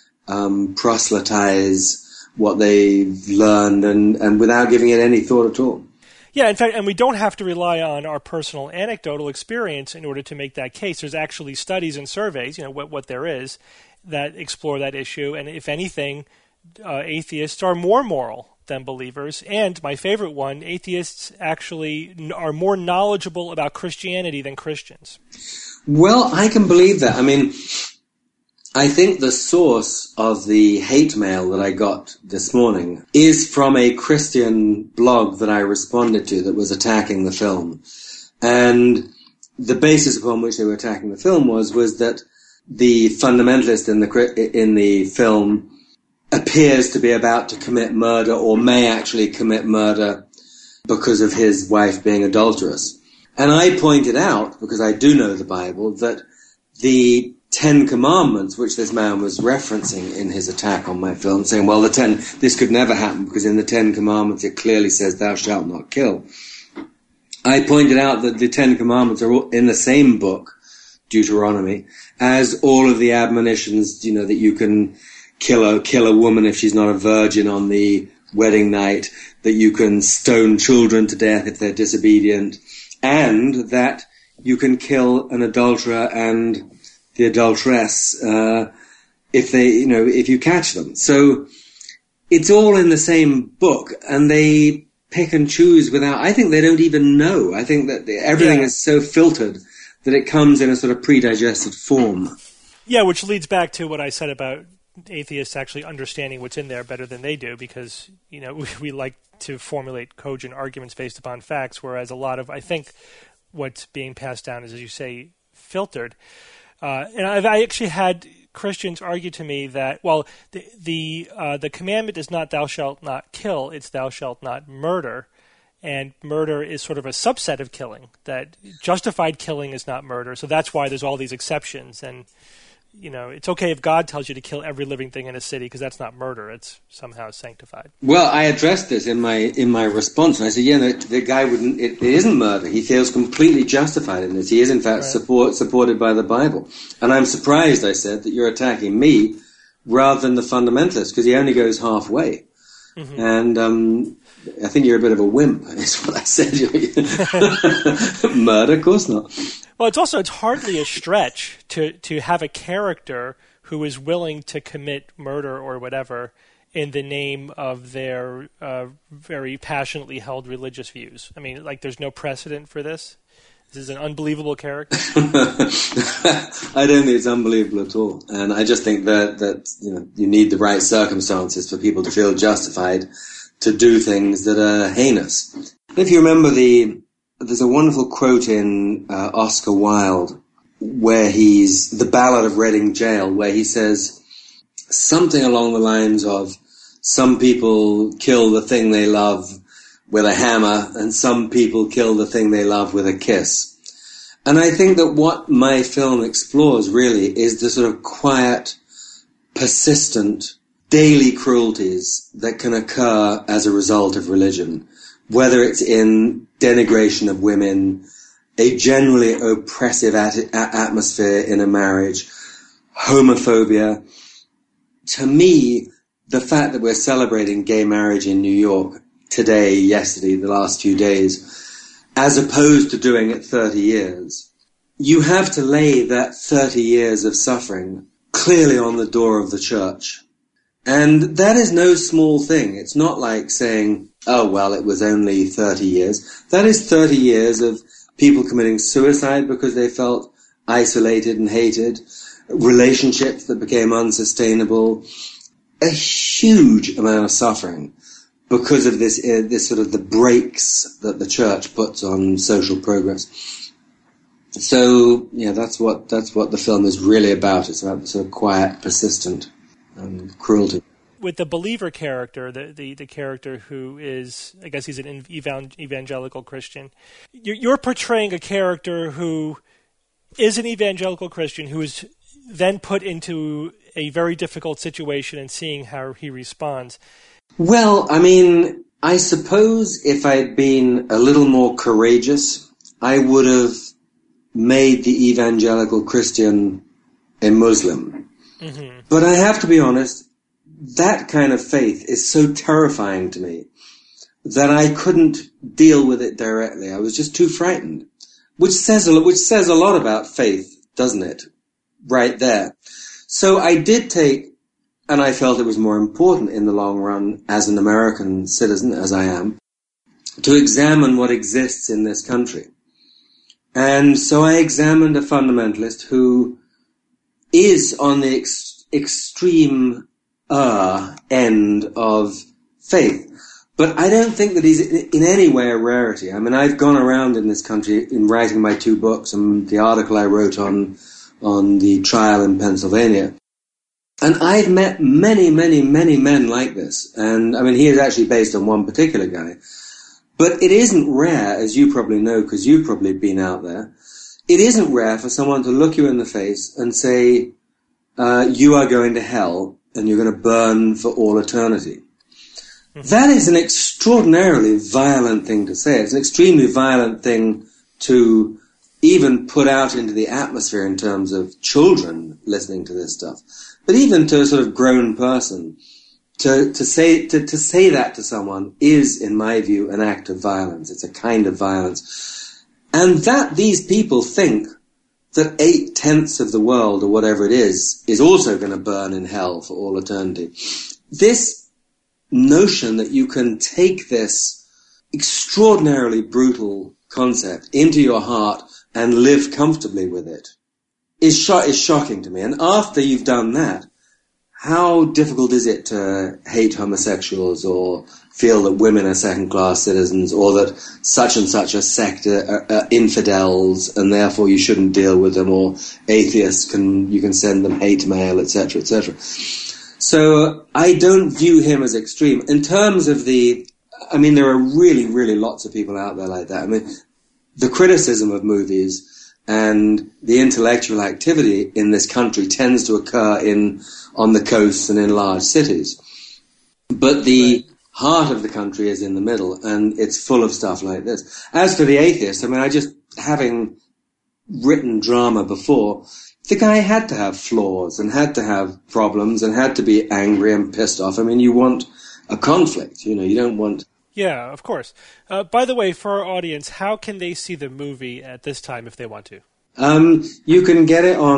proselytize what they've learned and without giving it any thought at all. Yeah, in fact, and we don't have to rely on our personal anecdotal experience in order to make that case. There's actually studies and surveys, what there is, that explore that issue. And if anything, atheists are more moral than believers. And my favorite one, atheists actually are more knowledgeable about Christianity than Christians. Well, I can believe that. I mean, I think the source of the hate mail that I got this morning is from a Christian blog that I responded to that was attacking the film. And the basis upon which they were attacking the film was that the fundamentalist in the film appears to be about to commit murder, or may actually commit murder because of his wife being adulterous. And I pointed out, because I do know the Bible, that the 10 Commandments, which this man was referencing in his attack on my film, saying, well, this could never happen because in the 10 Commandments it clearly says thou shalt not kill. I pointed out that the 10 Commandments are all in the same book, Deuteronomy, as all of the admonitions, that you can kill a woman if she's not a virgin on the wedding night, that you can stone children to death if they're disobedient, and that you can kill an adulterer and the adulteress if you catch them. So it's all in the same book, and they pick and choose without. I think they don't even know. I think that everything is so filtered that it comes in a sort of pre-digested form. Yeah, which leads back to what I said about atheists actually understanding what's in there better than they do, because we like to formulate cogent arguments based upon facts, whereas a lot of, I think, what's being passed down is, as you say, filtered. And I actually had Christians argue to me that, well, the commandment is not thou shalt not kill, it's thou shalt not murder. And murder is sort of a subset of killing, that justified killing is not murder. So that's why there's all these exceptions. And, it's okay if God tells you to kill every living thing in a city, because that's not murder. It's somehow sanctified. Well, I addressed this in my response. And I said, the guy wouldn't, it isn't murder. He feels completely justified in this. He is, in fact, supported by the Bible. And I'm surprised, I said, that you're attacking me rather than the fundamentalists, because he only goes halfway. Mm-hmm. And I think you're a bit of a wimp, is what I said. Murder, of course not. Well, it's hardly a stretch to have a character who is willing to commit murder or whatever in the name of their very passionately held religious views. I mean, like, there's no precedent for this. This is an unbelievable character. I don't think it's unbelievable at all, and I just think that you need the right circumstances for people to feel justified to do things that are heinous. If you remember, there's a wonderful quote in Oscar Wilde where The Ballad of Reading Gaol, where he says something along the lines of, some people kill the thing they love with a hammer, and some people kill the thing they love with a kiss. And I think that what my film explores really is the sort of quiet, persistent, daily cruelties that can occur as a result of religion, whether it's in denigration of women, a generally oppressive atmosphere in a marriage, homophobia. To me, the fact that we're celebrating gay marriage in New York today, yesterday, the last few days, as opposed to doing it 30 years, you have to lay that 30 years of suffering clearly on the door of the church. And that is no small thing. It's not like saying, oh, well, it was only 30 years. That is 30 years of people committing suicide because they felt isolated and hated, relationships that became unsustainable, a huge amount of suffering because of this sort of the brakes that the church puts on social progress. So, yeah, that's what the film is really about. It's about the sort of quiet, persistent cruelty. With the believer character, the character who is, I guess he's an evangelical Christian, you're portraying a character who is an evangelical Christian who is then put into a very difficult situation and seeing how he responds. Well, I mean, I suppose if I'd been a little more courageous, I would have made the evangelical Christian a Muslim. Mm-hmm. But I have to be honest, that kind of faith is so terrifying to me that I couldn't deal with it directly. I was just too frightened, which says a lot about faith, doesn't it? Right there. So I did take, and I felt it was more important in the long run as an American citizen, as I am, to examine what exists in this country. And so I examined a fundamentalist who is on the extreme end of faith. But I don't think that he's in any way a rarity. I mean, I've gone around in this country in writing my 2 books and the article I wrote on the trial in Pennsylvania. And I've met many, many, many men like this. And, I mean, he is actually based on one particular guy. But it isn't rare, as you probably know, because you've probably been out there, it isn't rare for someone to look you in the face and say, you are going to hell and you're going to burn for all eternity. Mm-hmm. That is an extraordinarily violent thing to say. It's an extremely violent thing to even put out into the atmosphere in terms of children listening to this stuff. But even to a sort of grown person, to say that to someone is, in my view, an act of violence. It's a kind of violence. And that these people think that 8/10 of the world, or whatever it is also going to burn in hell for all eternity. This notion that you can take this extraordinarily brutal concept into your heart and live comfortably with it is shocking to me. And after you've done that, how difficult is it to hate homosexuals or feel that women are second-class citizens or that such and such a sect are infidels and therefore you shouldn't deal with them, or atheists you can send them hate mail, etc., etc. So I don't view him as extreme. In terms of I mean, there are really, really lots of people out there like that. I mean, the criticism of movies and the intellectual activity in this country tends to occur on the coasts and in large cities. But the heart of the country is in the middle, and it's full of stuff like this. As for the atheist, I mean, having written drama before, the guy had to have flaws and had to have problems and had to be angry and pissed off. I mean, you want a conflict, you don't want... Yeah, of course. By the way, for our audience, how can they see the movie at this time if they want to? You can get it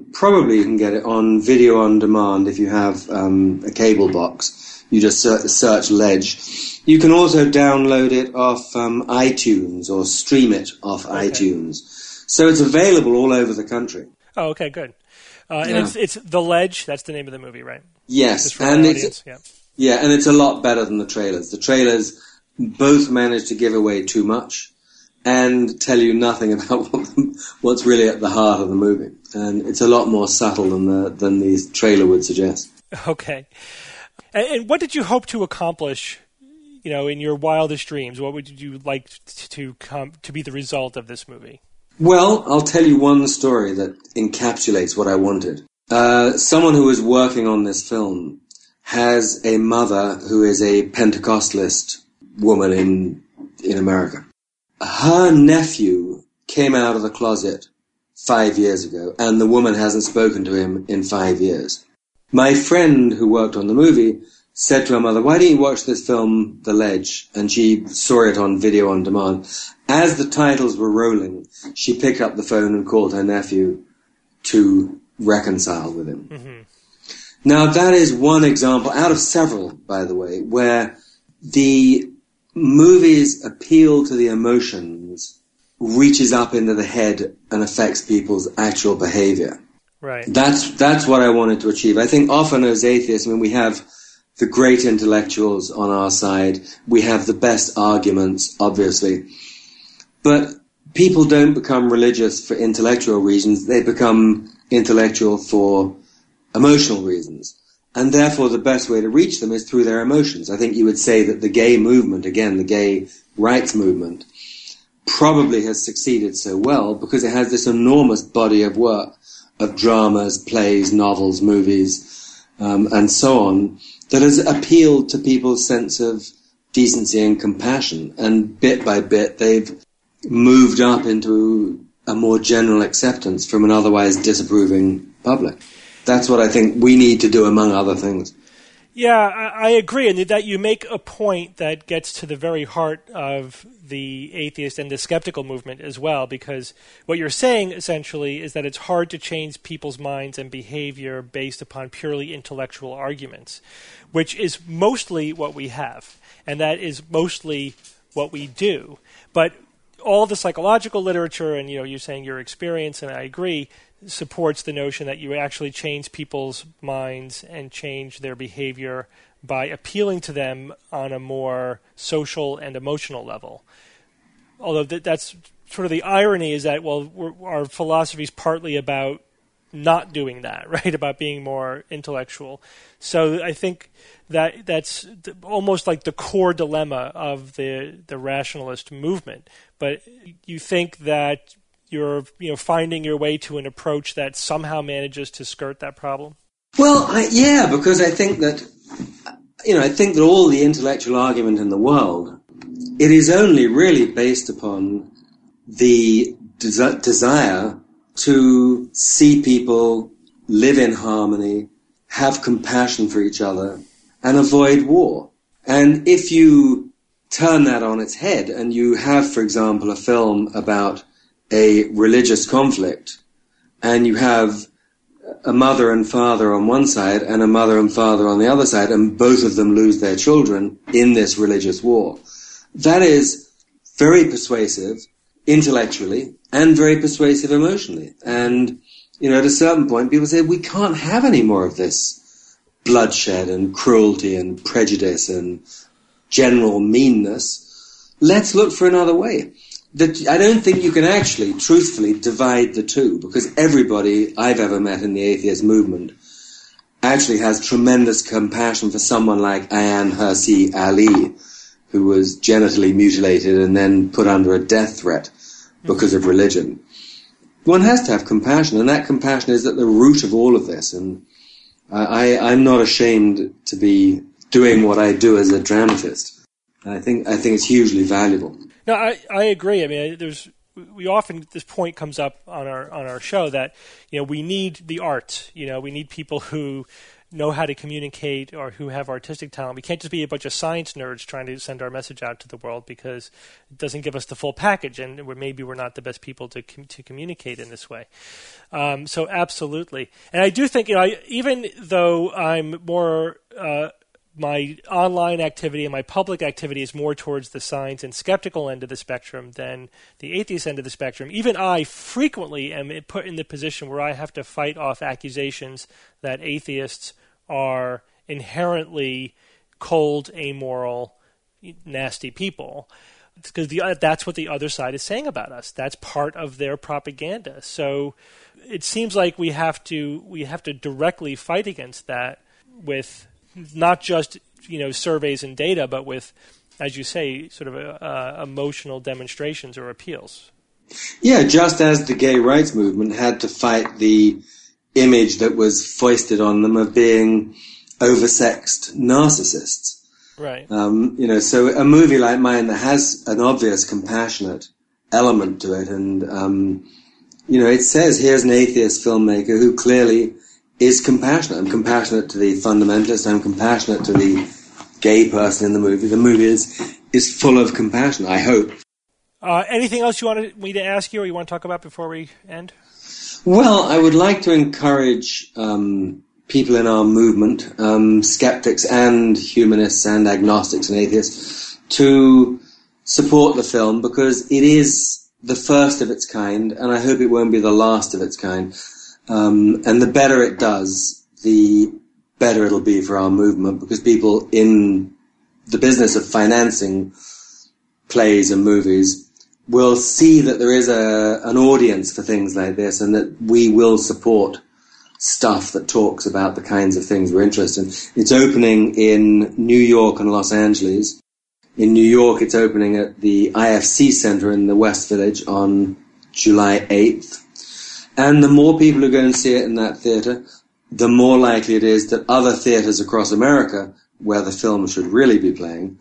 on video on demand if you have a cable box. You just search Ledge. You can also download it off iTunes or stream it off iTunes. So it's available all over the country. Oh, okay, good. And it's The Ledge. That's the name of the movie, right? Yes, and it's a lot better than the trailers. The trailers both manage to give away too much and tell you nothing about what's really at the heart of the movie. And it's a lot more subtle than the trailer would suggest. Okay. And what did you hope to accomplish, in your wildest dreams? What would you like to be the result of this movie? Well, I'll tell you one story that encapsulates what I wanted. Someone who was working on this film has a mother who is a Pentecostalist woman in America. Her nephew came out of the closet 5 years ago, and the woman hasn't spoken to him in 5 years. My friend who worked on the movie said to her mother, "Why don't you watch this film, The Ledge?" And she saw it on video on demand. As the titles were rolling, she picked up the phone and called her nephew to reconcile with him. Mm-hmm. Now, that is one example, out of several, by the way, where the movie's appeal to the emotions reaches up into the head and affects people's actual behavior. Right. That's what I wanted to achieve. I think often as atheists, we have the great intellectuals on our side. We have the best arguments, obviously. But people don't become religious for intellectual reasons. They become intellectual for emotional reasons. And therefore, the best way to reach them is through their emotions. I think you would say that the gay movement, again, the gay rights movement, probably has succeeded so well because it has this enormous body of work of dramas, plays, novels, movies, and so on, that has appealed to people's sense of decency and compassion. And bit by bit, they've moved up into a more general acceptance from an otherwise disapproving public. That's what I think we need to do, among other things. Yeah, I agree, and that you make a point that gets to the very heart of the atheist and the skeptical movement as well, because what you're saying, essentially, is that it's hard to change people's minds and behavior based upon purely intellectual arguments, which is mostly what we have, and that is mostly what we do. But all the psychological literature, and you're saying your experience, and I agree, supports the notion that you actually change people's minds and change their behavior by appealing to them on a more social and emotional level. Although that's sort of the irony is that, our philosophy is partly about not doing that, right? About being more intellectual. So I think that's almost like the core dilemma of the rationalist movement. But you think that you're finding your way to an approach that somehow manages to skirt that problem? Well, because I think that all the intellectual argument in the world, it is only really based upon the desire to see people live in harmony, have compassion for each other, and avoid war. And if you turn that on its head and you have, for example, a film about a religious conflict, and you have a mother and father on one side and a mother and father on the other side, and both of them lose their children in this religious war, that is very persuasive intellectually and very persuasive emotionally. And, at a certain point, people say, we can't have any more of this bloodshed and cruelty and prejudice and general meanness. Let's look for another way. I don't think you can actually, truthfully, divide the two, because everybody I've ever met in the atheist movement actually has tremendous compassion for someone like Ayaan Hirsi Ali, who was genitally mutilated and then put under a death threat because of religion. One has to have compassion, and that compassion is at the root of all of this. And I'm not ashamed to be doing what I do as a dramatist. I think it's hugely valuable. No, I agree. I mean, we often, this point comes up on our show that we need the arts. We need people who know how to communicate or who have artistic talent. We can't just be a bunch of science nerds trying to send our message out to the world, because it doesn't give us the full package, and maybe we're not the best people to communicate in this way. So absolutely. And I do think, even though I'm more my online activity and my public activity is more towards the science and skeptical end of the spectrum than the atheist end of the spectrum, even I frequently am put in the position where I have to fight off accusations that atheists are inherently cold, amoral, nasty people. Because that's what the other side is saying about us. That's part of their propaganda. So it seems like we have to directly fight against that with not just surveys and data, but with, as you say, sort of emotional demonstrations or appeals. Yeah, just as the gay rights movement had to fight the image that was foisted on them of being oversexed narcissists. Right. So a movie like mine that has an obvious compassionate element to it, and it says here's an atheist filmmaker who clearly is compassionate. I'm compassionate to the fundamentalist. I'm compassionate to the gay person in the movie. The movie is full of compassion, I hope. Anything else you wanted me to ask you or you want to talk about before we end? Well, I would like to encourage people in our movement, skeptics and humanists and agnostics and atheists, to support the film, because it is the first of its kind, and I hope it won't be the last of its kind. And the better it does, the better it'll be for our movement, because people in the business of financing plays and movies will see that there is an audience for things like this, and that we will support stuff that talks about the kinds of things we're interested in. It's opening in New York and Los Angeles. In New York, it's opening at the IFC Center in the West Village on July 8th. And the more people who go and see it in that theater, the more likely it is that other theaters across America, where the film should really be playing,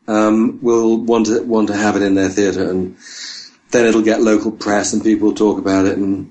will want to have it in their theater, and then it'll get local press and people will talk about it, and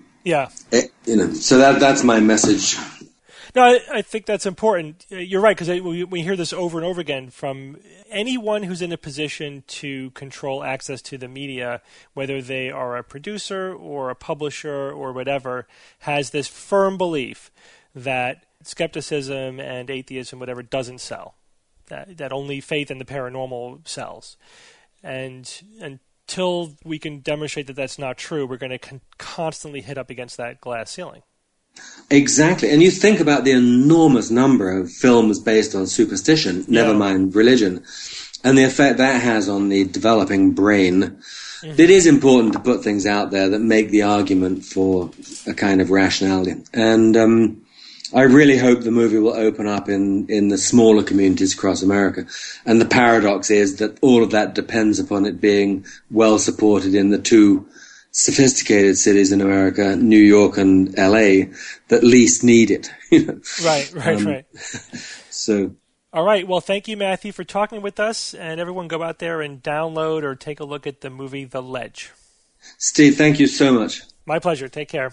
so that's my message. No, I think that's important. You're right, because we hear this over and over again from anyone who's in a position to control access to the media, whether they are a producer or a publisher or whatever, has this firm belief that skepticism and atheism, whatever, doesn't sell. That only faith in the paranormal sells. And until we can demonstrate that that's not true, we're going to constantly hit up against that glass ceiling. Exactly. And you think about the enormous number of films based on superstition, never mind religion, and the effect that has on the developing brain. Mm-hmm. It is important to put things out there that make the argument for a kind of rationality. And I really hope the movie will open up in the smaller communities across America. And the paradox is that all of that depends upon it being well supported in the two sophisticated cities in America, New York and LA, that least need it. Right. So, all right. Well, thank you, Matthew, for talking with us. And everyone, go out there and download or take a look at the movie The Ledge. Steve, thank you so much. My pleasure. Take care.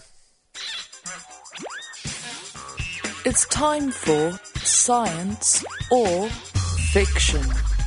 It's time for Science or Fiction.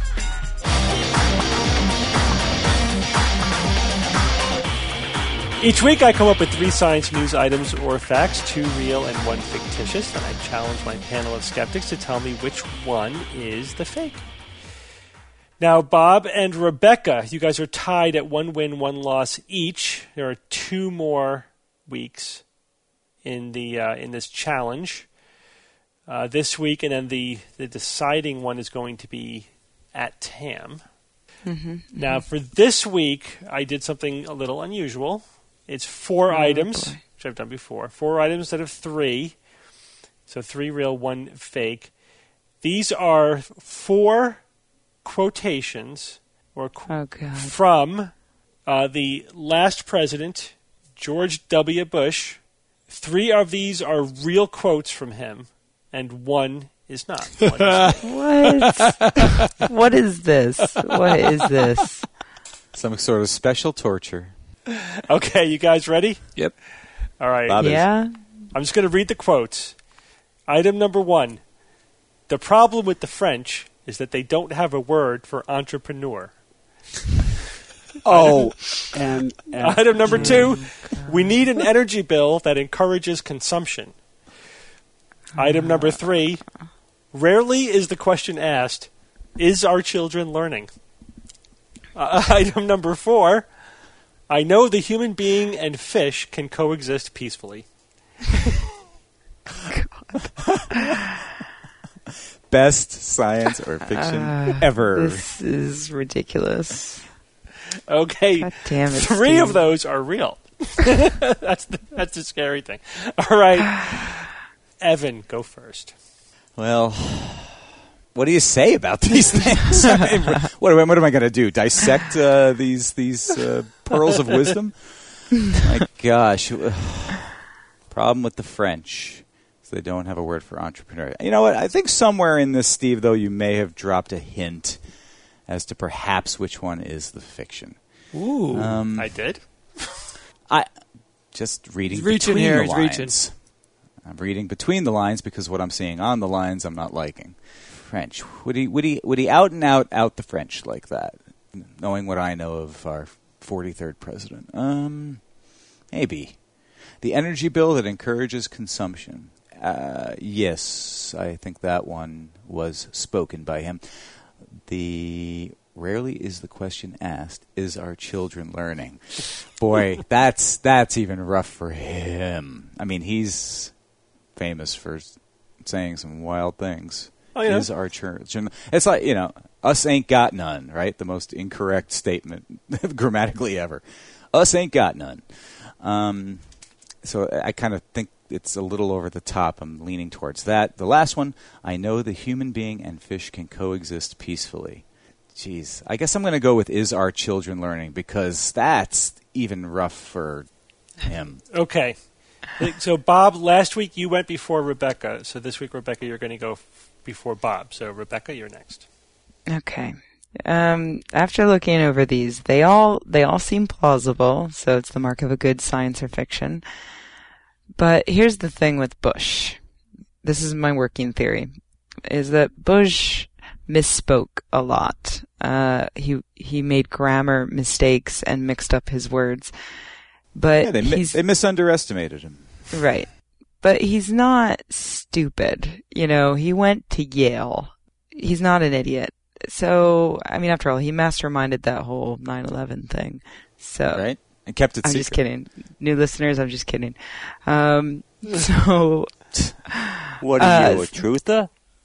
Each week I come up with 3 science news items or facts, 2 real and 1 fictitious, and I challenge my panel of skeptics to tell me which one is the fake. Now, Bob and Rebecca, you guys are tied at 1 win, 1 loss each. There are 2 more weeks in this challenge this week, and then the deciding one is going to be at TAM. Mm-hmm. Now, for this week, I did something a little unusual. It's 4 items, which I've done before. 4 items instead of 3. So 3 real, 1 fake. These are 4 quotations from the last president, George W. Bush. 3 of these are real quotes from him, and 1 is not. What? What is this? What is this? Some sort of special torture. Okay, you guys ready? Yep. All right. Yeah. I'm just going to read the quotes. Item number 1. The problem with the French is that they don't have a word for entrepreneur. And item number 2, we need an energy bill that encourages consumption. Item number 3, rarely is the question asked, is our children learning? Item number 4, I know the human being and fish can coexist peacefully. Best science or fiction ever. This is ridiculous. Okay, God damn it, 3 Steve. of those are real. That's the scary thing. All right, Evan, go first. Well, what do you say about these things? I mean, what am I going to do? Dissect these pearls of wisdom? My gosh. Problem with the French is they don't have a word for entrepreneur. You know what? I think somewhere in this, Steve, though, you may have dropped a hint as to perhaps which one is the fiction. Ooh, I did? I just reading He's reaching between here. the He's lines. reaching. I'm reading between the lines because what I'm seeing on the lines I'm not liking. French. Would he out and out the French like that? Knowing what I know of our 43rd president. Maybe. The energy bill that encourages consumption. Yes, I think that one was spoken by him. The rarely is the question asked, is our children learning? Boy, that's even rough for him. I mean, he's famous for saying some wild things. Oh, yeah. Is our children... It's like, us ain't got none, right? The most incorrect statement grammatically ever. Us ain't got none. So I kind of think it's a little over the top. I'm leaning towards that. The last one, I know the human being and fish can coexist peacefully. Jeez. I guess I'm going to go with is our children learning because that's even rough for him. Okay. So, Bob, last week you went before Rebecca. So this week, Rebecca, you're going to go before Bob. So, Rebecca, you're next. Okay. After looking over these, they all seem plausible, so it's the mark of a good science or fiction. But here's the thing with Bush. This is my working theory, is that Bush misspoke a lot. He made grammar mistakes and mixed up his words. But they misunderestimated him. Right. But he's not stupid. He went to Yale. He's not an idiot. So, I mean, after all, he masterminded that whole 9/11 thing. So, right? And kept it secret. I'm just kidding. New listeners, I'm just kidding. So... What are you, a truther?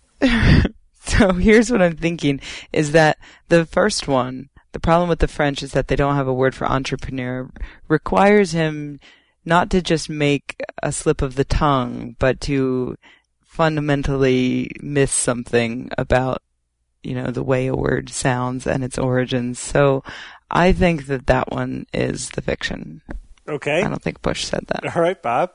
So here's what I'm thinking, is that the first one, the problem with the French is that they don't have a word for entrepreneur, requires him not to just make a slip of the tongue, but to fundamentally miss something about the way a word sounds and its origins. So I think that one is the fiction. Okay. I don't think Bush said that. All right, Bob.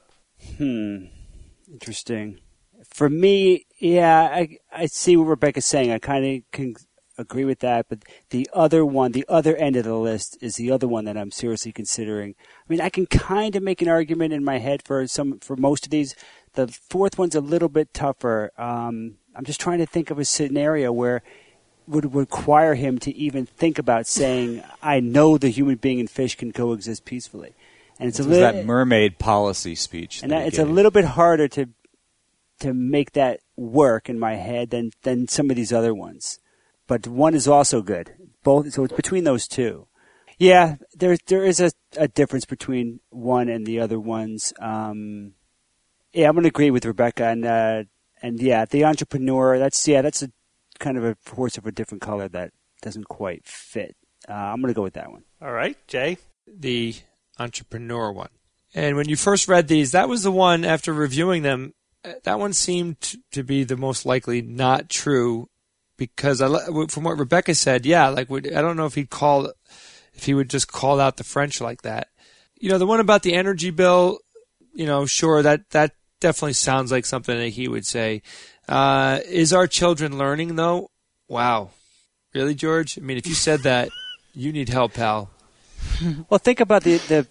Interesting. For me, yeah, I see what Rebecca's saying. I kind of can agree with that. But the other one, the other end of the list is the other one that I'm seriously considering. I mean, I can kind of make an argument in my head for most of these. The fourth one's a little bit tougher. I'm just trying to think of a scenario where would require him to even think about saying, I know the human being and fish can coexist peacefully. And it's that mermaid policy speech. And it's a little bit harder to make that work in my head than some of these other ones. But one is also good. Both, so it's between those two. Yeah, there is a difference between one and the other ones. I'm going to agree with Rebecca, and yeah, the entrepreneur. That's a kind of a horse of a different color that doesn't quite fit. I'm going to go with that one. All right, Jay. The entrepreneur one. And when you first read these, that was the one, after reviewing them, that one seemed to be the most likely not true, because from what Rebecca said, yeah, I don't know if he would just call out the French like that. The one about the energy bill, sure, that definitely sounds like something that he would say. Is our children learning, though? Wow. Really, George? I mean, if you said that, you need help, pal. Well, think about the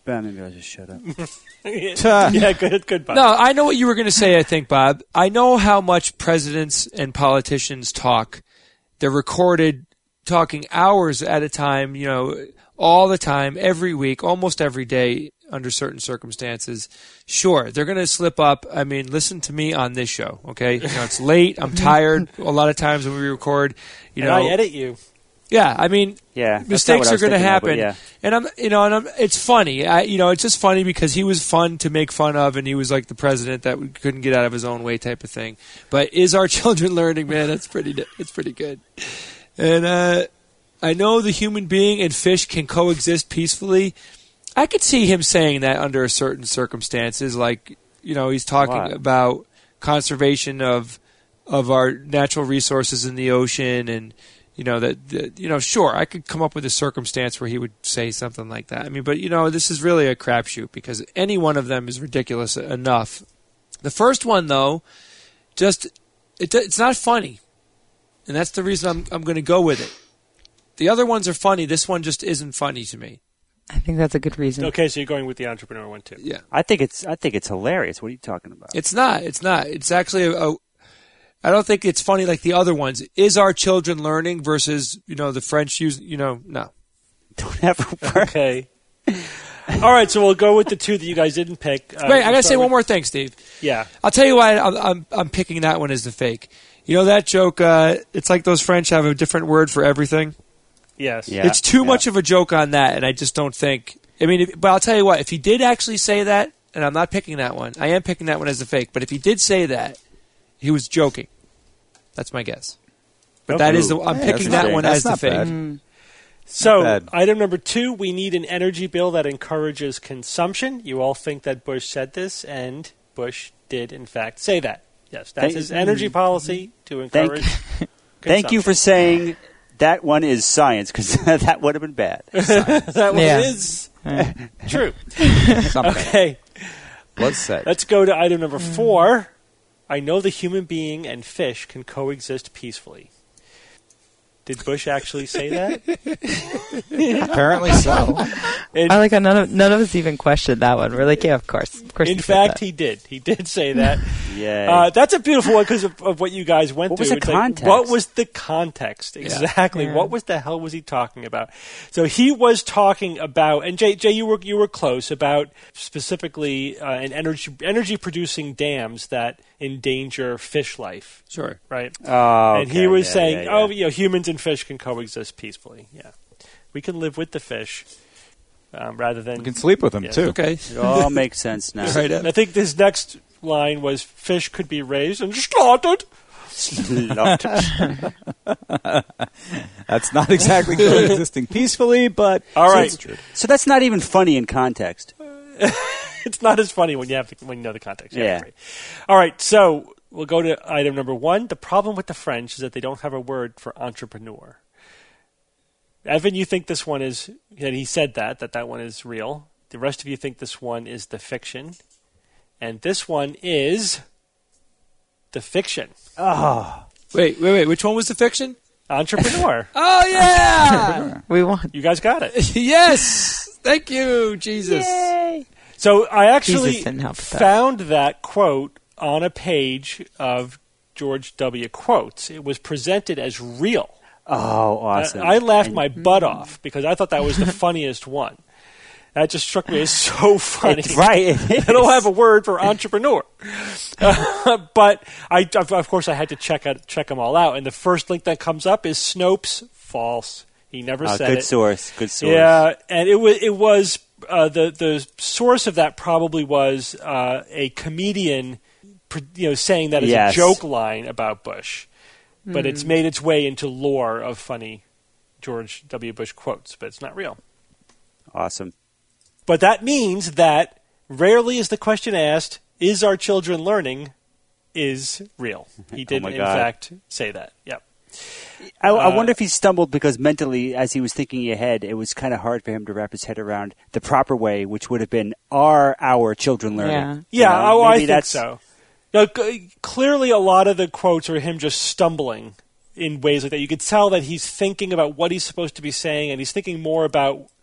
Ben, maybe I'll just shut up. Yeah, good, Bob. No, I know what you were going to say, I think, Bob. I know how much presidents and politicians talk. They're recorded talking hours at a time, all the time, every week, almost every day under certain circumstances. Sure, they're going to slip up. I mean, listen to me on this show, okay? It's late. I'm tired a lot of times when we record. And I edit you. Yeah, I mean, mistakes are going to happen, and it's funny. It's just funny because he was fun to make fun of, and he was like the president that couldn't get out of his own way type of thing. But is our children learning, man? It's pretty good. And I know the human being and fish can coexist peacefully. I could see him saying that under certain circumstances, like he's talking about conservation of our natural resources in the ocean and. Sure, I could come up with a circumstance where he would say something like that. I mean, but, this is really a crapshoot because any one of them is ridiculous enough. The first one, though, it's not funny. And that's the reason I'm going to go with it. The other ones are funny. This one just isn't funny to me. I think that's a good reason. Okay, so you're going with the entrepreneur one, too. Yeah. I think it's hilarious. What are you talking about? It's not. It's actually I don't think it's funny like the other ones. Is our children learning versus, the French use, no. Don't ever work. Okay. All right, so we'll go with the two that you guys didn't pick. Wait, I got to say one more thing, Steve. Yeah. I'll tell you why I'm picking that one as the fake. That joke, it's like those French have a different word for everything. Yes. Yeah, it's too much of a joke on that, and I just don't think. I mean, but I'll tell you what, if he did actually say that, and I'm not picking that one, I am picking that one as the fake, but if he did say that, he was joking. That's my guess. But that is I'm picking that one as the fake. So, item number 2, we need an energy bill that encourages consumption. You all think that Bush said this, and Bush did, in fact, say that. Yes, that's his energy policy to encourage consumption. Thank you for saying that one is science, because that would have been bad. That one is true. Okay. Well said. Let's go to item number 4. I know the human being and fish can coexist peacefully. Did Bush actually say that? Apparently so. I like how none of us even questioned that one. We're like, yeah, of course. In fact, he did. He did say that. Yeah. That's a beautiful one because of what you guys went through. What was the context? What was the context? Exactly. Yeah. What was the hell was he talking about? So he was talking about, and Jay, you were close about specifically an energy producing dams that endanger fish life. Sure. Right. Oh. And he was saying, humans and fish can coexist peacefully. Yeah. We can live with the fish. Rather than... We can sleep with them, too. Okay. It all makes sense now. Right. I think this next line was, fish could be raised and slaughtered. That's not exactly coexisting peacefully, but... All right. So that's not even funny in context. It's not as funny when you know the context. Yeah. All right, so we'll go to item number 1. The problem with the French is that they don't have a word for entrepreneur. Evan, you think this one is, and he said that one is real. The rest of you think this one is the fiction. And this one is the fiction. Oh. Wait. Which one was the fiction? Entrepreneur. Oh, yeah! We won. You guys got it. Yes! Thank you, Jesus. Yay! So I actually found that quote on a page of George W. Quotes. It was presented as real. Oh, awesome. I laughed my butt off because I thought that was the funniest one. That just struck me as so funny. Right. They don't have a word for entrepreneur. But of course, I had to check them all out. And the first link that comes up is Snopes. False. He never said good it. Source. Good source. Yeah, and it was the source of that probably was a comedian, saying that as a joke line about Bush. But it's made its way into lore of funny George W. Bush quotes, but it's not real. Awesome. But that means that rarely is the question asked, is our children learning, is real. He did, in fact, say that. Yep. I wonder if he stumbled because mentally, as he was thinking ahead, it was kind of hard for him to wrap his head around the proper way, which would have been, are our children learning? Yeah, I think so. Now, clearly, a lot of the quotes are him just stumbling in ways like that. You could tell that he's thinking about what he's supposed to be saying, and he's thinking more about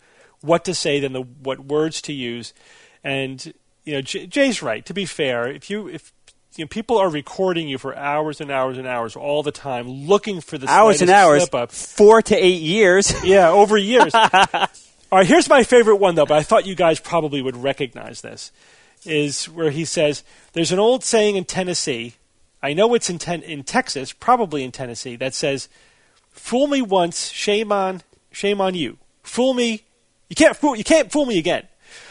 what to say than what words to use. And Jay's right. To be fair, if people are recording you for hours and hours and hours all the time, looking for the hours and hours, slip up, 4 to 8 years, yeah, over years. All right, here's my favorite one though, but I thought you guys probably would recognize this. Is where he says, "There's an old saying in Tennessee. I know it's in Texas, probably in Tennessee, that says, 'Fool me once, shame on you. Fool me, you can't fool me again.'"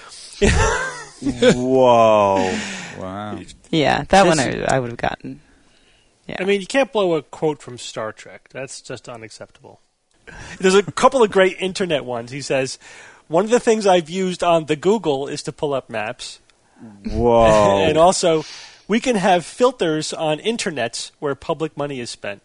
Whoa! Wow. Yeah, that one I would have gotten. Yeah. I mean, you can't blow a quote from Star Trek. That's just unacceptable. There's a couple of great internet ones. He says, "One of the things I've used on the Google is to pull up maps." Whoa! And also, we can have filters on internets where public money is spent.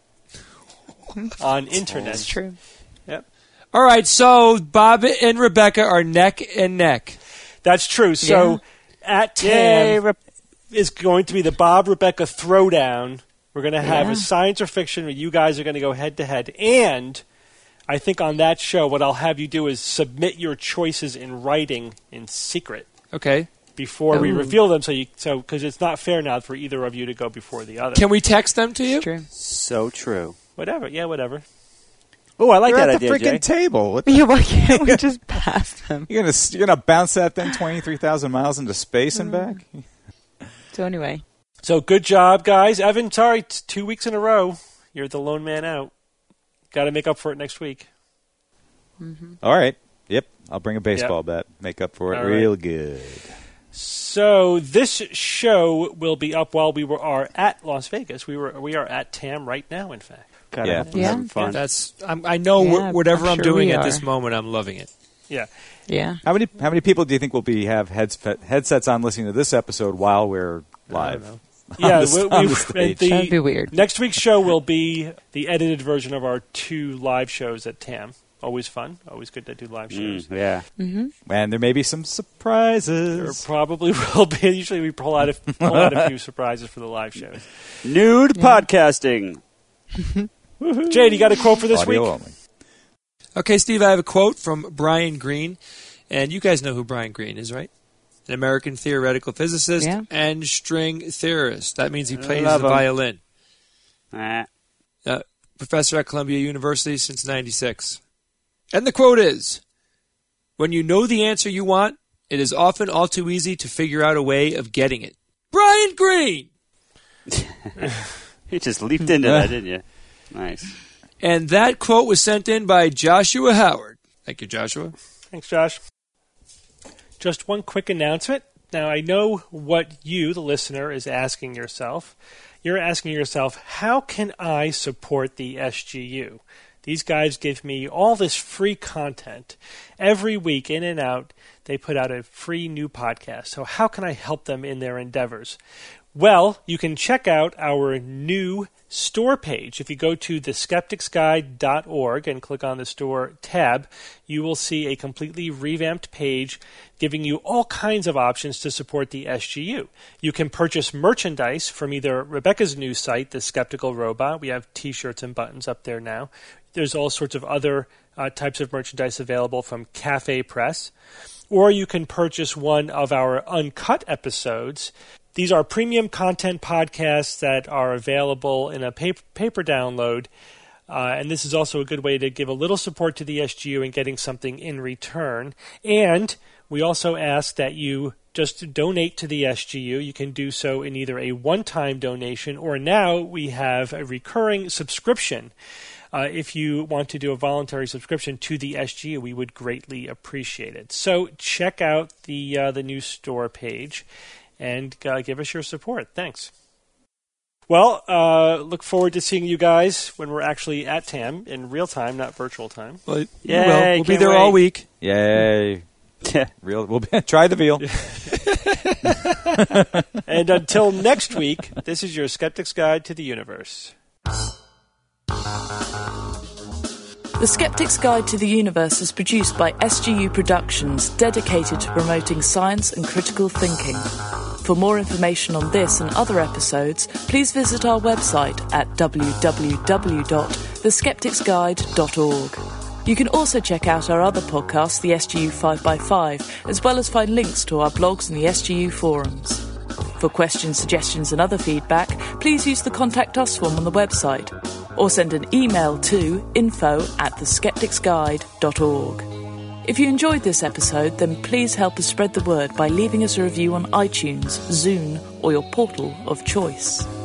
On internet. That's true. Yep. All right, so Bob and Rebecca are neck and neck. That's true. So at TAM is going to be the Bob Rebecca Throwdown. We're going to have a science or fiction where you guys are going to go head to head. And I think on that show, what I'll have you do is submit your choices in writing in secret. Okay. Before we reveal them, so because it's not fair now for either of you to go before the other. Can we text them to you? It's true. So true. Whatever. Yeah, whatever. Oh, I like You're that at the idea, freaking Jay. table. Yeah, why can't we just pass them? You're gonna bounce that thing 23,000 miles into space and back? So anyway. So good job, guys. Evan, sorry, 2 weeks in a row. You're the lone man out. Got to make up for it next week. Mm-hmm. All right. Yep. I'll bring a baseball bat. Make up for it real good. So this show will be up while we are at Las Vegas. We are at TAM right now, in fact. Having fun. I know whatever I'm doing at this moment, I'm loving it. Yeah. Yeah. How many people do you think will have headsets on listening to this episode while we're live? Yeah, that'd be weird. Next week's show will be the edited version of our 2 live shows at TAM. Always fun. Always good to do live shows. Yeah. Mm-hmm. And there may be some surprises. There probably will be. Usually we pull out a few surprises for the live shows. Nude podcasting. Jade, you got a quote for this Audio week? only. Okay, Steve, I have a quote from Brian Greene. And you guys know who Brian Greene is, right? An American theoretical physicist and string theorist. That means he plays the violin. Professor at Columbia University since 1996. And the quote is, "When you know the answer you want, it is often all too easy to figure out a way of getting it." Brian Greene! You just leaped into that, didn't you? Nice. And that quote was sent in by Joshua Howard. Thank you, Joshua. Thanks, Josh. Just one quick announcement. Now, I know what you, the listener, is asking yourself. You're asking yourself, how can I support the SGU? These guys give me all this free content. Every week, in and out, they put out a free new podcast. So how can I help them in their endeavors? Well, you can check out our new store page. If you go to theskepticsguide.org and click on the store tab, you will see a completely revamped page giving you all kinds of options to support the SGU. You can purchase merchandise from either Rebecca's new site, The Skeptical Robot. We have T-shirts and buttons up there now. There's all sorts of other types of merchandise available from Cafe Press. Or you can purchase one of our uncut episodes. These are premium content podcasts that are available in a paper download. And this is also a good way to give a little support to the SGU and getting something in return. And we also ask that you just donate to the SGU. You can do so in either a one-time donation or now we have a recurring subscription. If you want to do a voluntary subscription to the SGU, we would greatly appreciate it. So check out the new store page and give us your support. Thanks. Well, look forward to seeing you guys when we're actually at TAM in real time, not virtual time. Well, we'll be there all week. Yay. We'll try the veal. And until next week, this is your Skeptic's Guide to the Universe. The Skeptic's Guide to the Universe is produced by SGU Productions, dedicated to promoting science and critical thinking. For more information on this and other episodes, please visit our website at www.theskepticsguide.org. You can also check out our other podcast, the SGU 5x5, as well as find links to our blogs and the SGU forums. For questions, suggestions and other feedback, please use the Contact Us form on the website, or send an email to info@theskepticsguide.org. If you enjoyed this episode, then please help us spread the word by leaving us a review on iTunes, Zune, or your portal of choice.